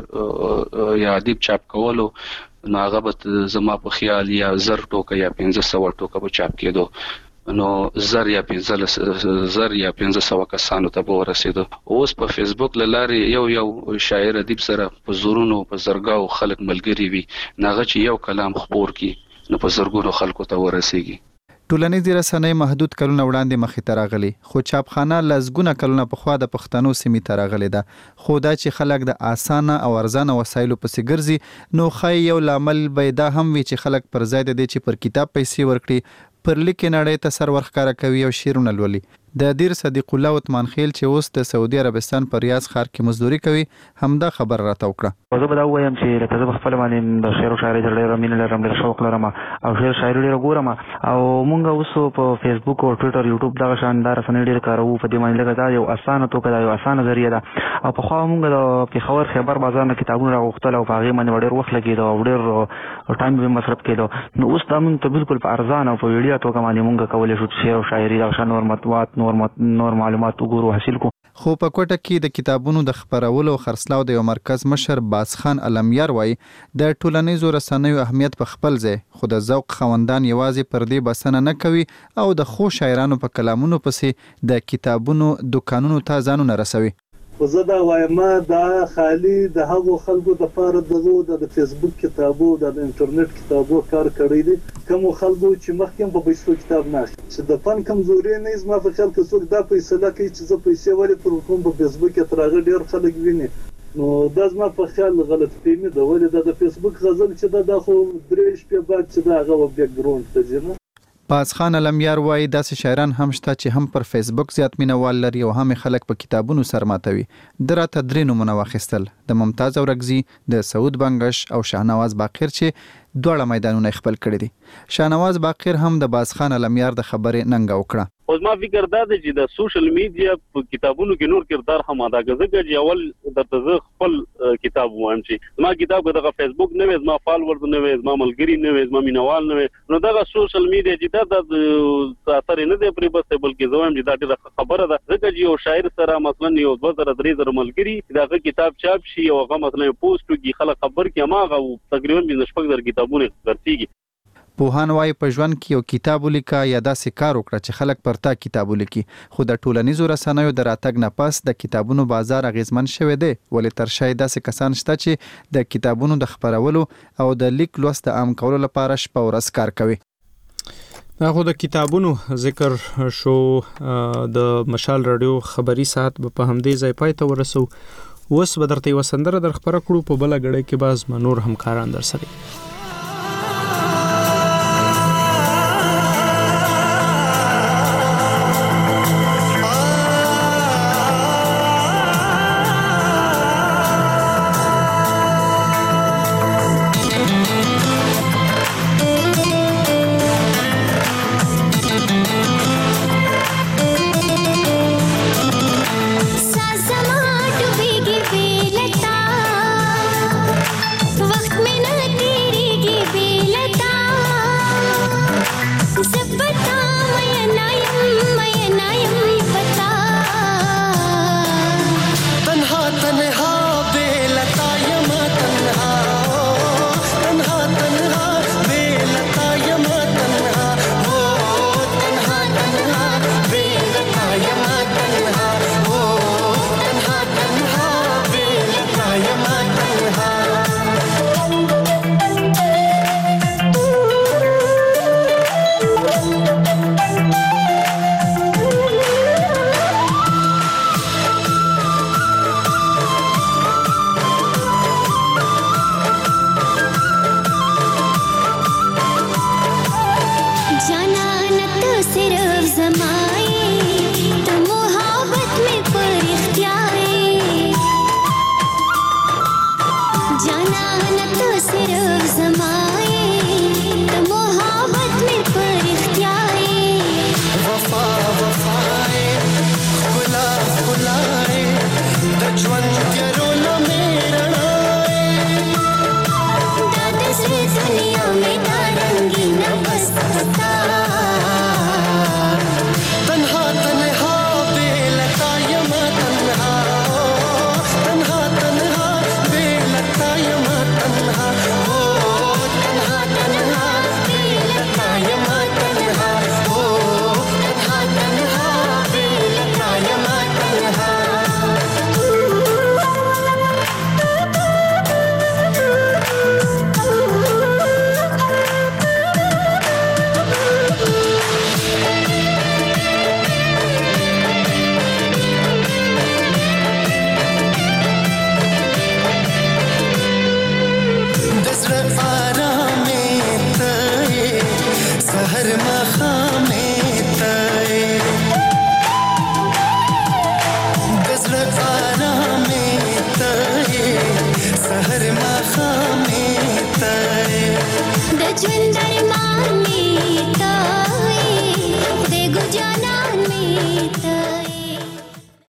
یا ادیب چاپ کولو نو هغه به زما په خیال یا زر ټوکه یا پنځه سوه ټوکه به چاپ کېدو، نو زر یا پنځه زر یا پنځه سوه کسانو ته به ورسېدو. اوس په فیسبوک له لارې یو یو شاعر ادیب سره په زرونو په زرګاو خلک ملګري وي، نو هغه چې یو کلام خپور کړي نو په زرګونو خلکو ته ورسېږي. ټولنیزې رسنۍ محدود کلونه وړاندې مخې ته راغلي، خو چاپخانه لسګونه کلونه پخوا د پښتنو سیمې ته راغلې ده. خو دا چې خلک د اسانه او ارزانه وسایلو پسې ګرځي نو ښایي یو لامل به دا هم وي چې خلک پر ځای د دې چې پر کتاب پیسې ورکړي پر لیکې نړۍ ته سر ورښکاره کوي او شعرونه لولي. د دیر صدیق الله عثمان خیل چې اوس د سعودي عربستان په ریاض ښار کې مزدوري کوي همدا خبر راته وکړه. زه به دا ووایم چې لکه زه په خپله باندې د شعر و شاعرۍ سره ډېره مینه لرم، ډېر شوق لرم او شعر شاعري ډېره ګورم او مونږ اوس په فیسبوک او ټویټر یوټیوب دغه شان دا رسنۍ ډېر کاروو. په دې باندې لکه دا یو اسانه توګه دا یو اسانه ذریعه ده او پخوا مونږ د پېښور خیبر بازار نه کتابونه راغوښتل او په هغې باندې به ډېر وخت لګېده او ډېر ټایم به مصرف کېده. نو اوس دا مونږ ته بالکل په ارزانه او په ویډیا توګه باندې مونږ کولی شو شعر او شاعري دغه شان نور مطبوعات نور نور معلومات وګورو حاصل کو. خو په کوټه کې د کتابونو د خپرولو او خرڅلاو د یو مرکز مشر باسخان علمیار وایي د ټولنیزو رسنیو اهمیت په خپل ځای، خو د ذوق خاوندان یوازې پر دې بسنه نه کوي او د ښو شاعرانو په کلامونو پسې د کتابونو دکانونو ته ځانونه رسوي. خو زه دا وایم دا خالي د هغو خلکو دپاره دغه د فیسبوک کتابو د انټرنیټ کتابو کار کړی دی، کومو خلکو چې مخکې په پیسو کتاب نه اخلي چې د فن کمزوري نه زما په خیال کې څوک دا فیصله کوي چې زه پیسې ولې پر کوم په فیسبوک کې تر هغه ډېر خلک ویني، نو دا زما په خیال غلط فهمي ده. ولې دا د فیسبوک غزل چې دا د خو درې شپې بعد چې دا هغه بیک ګراوند ته ځي نه. باسخان علمیار وایي داسې شاعران هم شته چې هم پر فیسبوک زیات مینوال لري او هم خلک په کتابونو سر ماتوي. ده راته درې نومونه واخیستل، د ممتاز اورکزي، د سعود بنګش او شاهنواز باقر چې دواړه میدانونه خپل کړي دي. شاهنواز باقر هم د باسخان علمیار د خبرې ننګه وکړه. اوس ما فکر دا دی چې د سوشل میډیا په کتابونو کې نور کردار هم ادا کوي، ځکه چې اول د تزه خپل کتاب وایم چې ما کتاب دغه فیسبوک نه وي، ما فالوورز نه وي، ما ملګری نه وي، ما مینوال نه وي، نو دغه سوشل میډیا چې دا د اثر نه دی پرې بس بلکې زه وایم چې دا ډېره خبره ده، ځکه چې یو شاعر سره مثلا یو دوه زره درې زره ملګري دغه کتاب چاپ شي او هغه مثلا یو پوسټ وکړي خلک خبر کړي هغه تقریبا پنځه شپږ زره کتابونه خرڅېږي. پوهان وایي په ژوند کې یو کتاب ولیکه یا داسې کار وکړه چې خلک پر تا کتاب ولیکي. خو د ټولنیزو رسنیو د راتګ نه پس د کتابونو بازار اغیزمن شوی دی، ولې تر شای داسې کسان شته چې د کتابونو د خپرولو او د لیک لوست عام کولو لپاره شپه ورځ کار کوي. دا خو د کتابونو ذکر شو. د مشال رادیو خبري ساعت په همدې ځای پای ته ورسو. اوس به درته یوه سندره در خپره کړو، په بله ګړۍ کې به زما نور همکاران در سره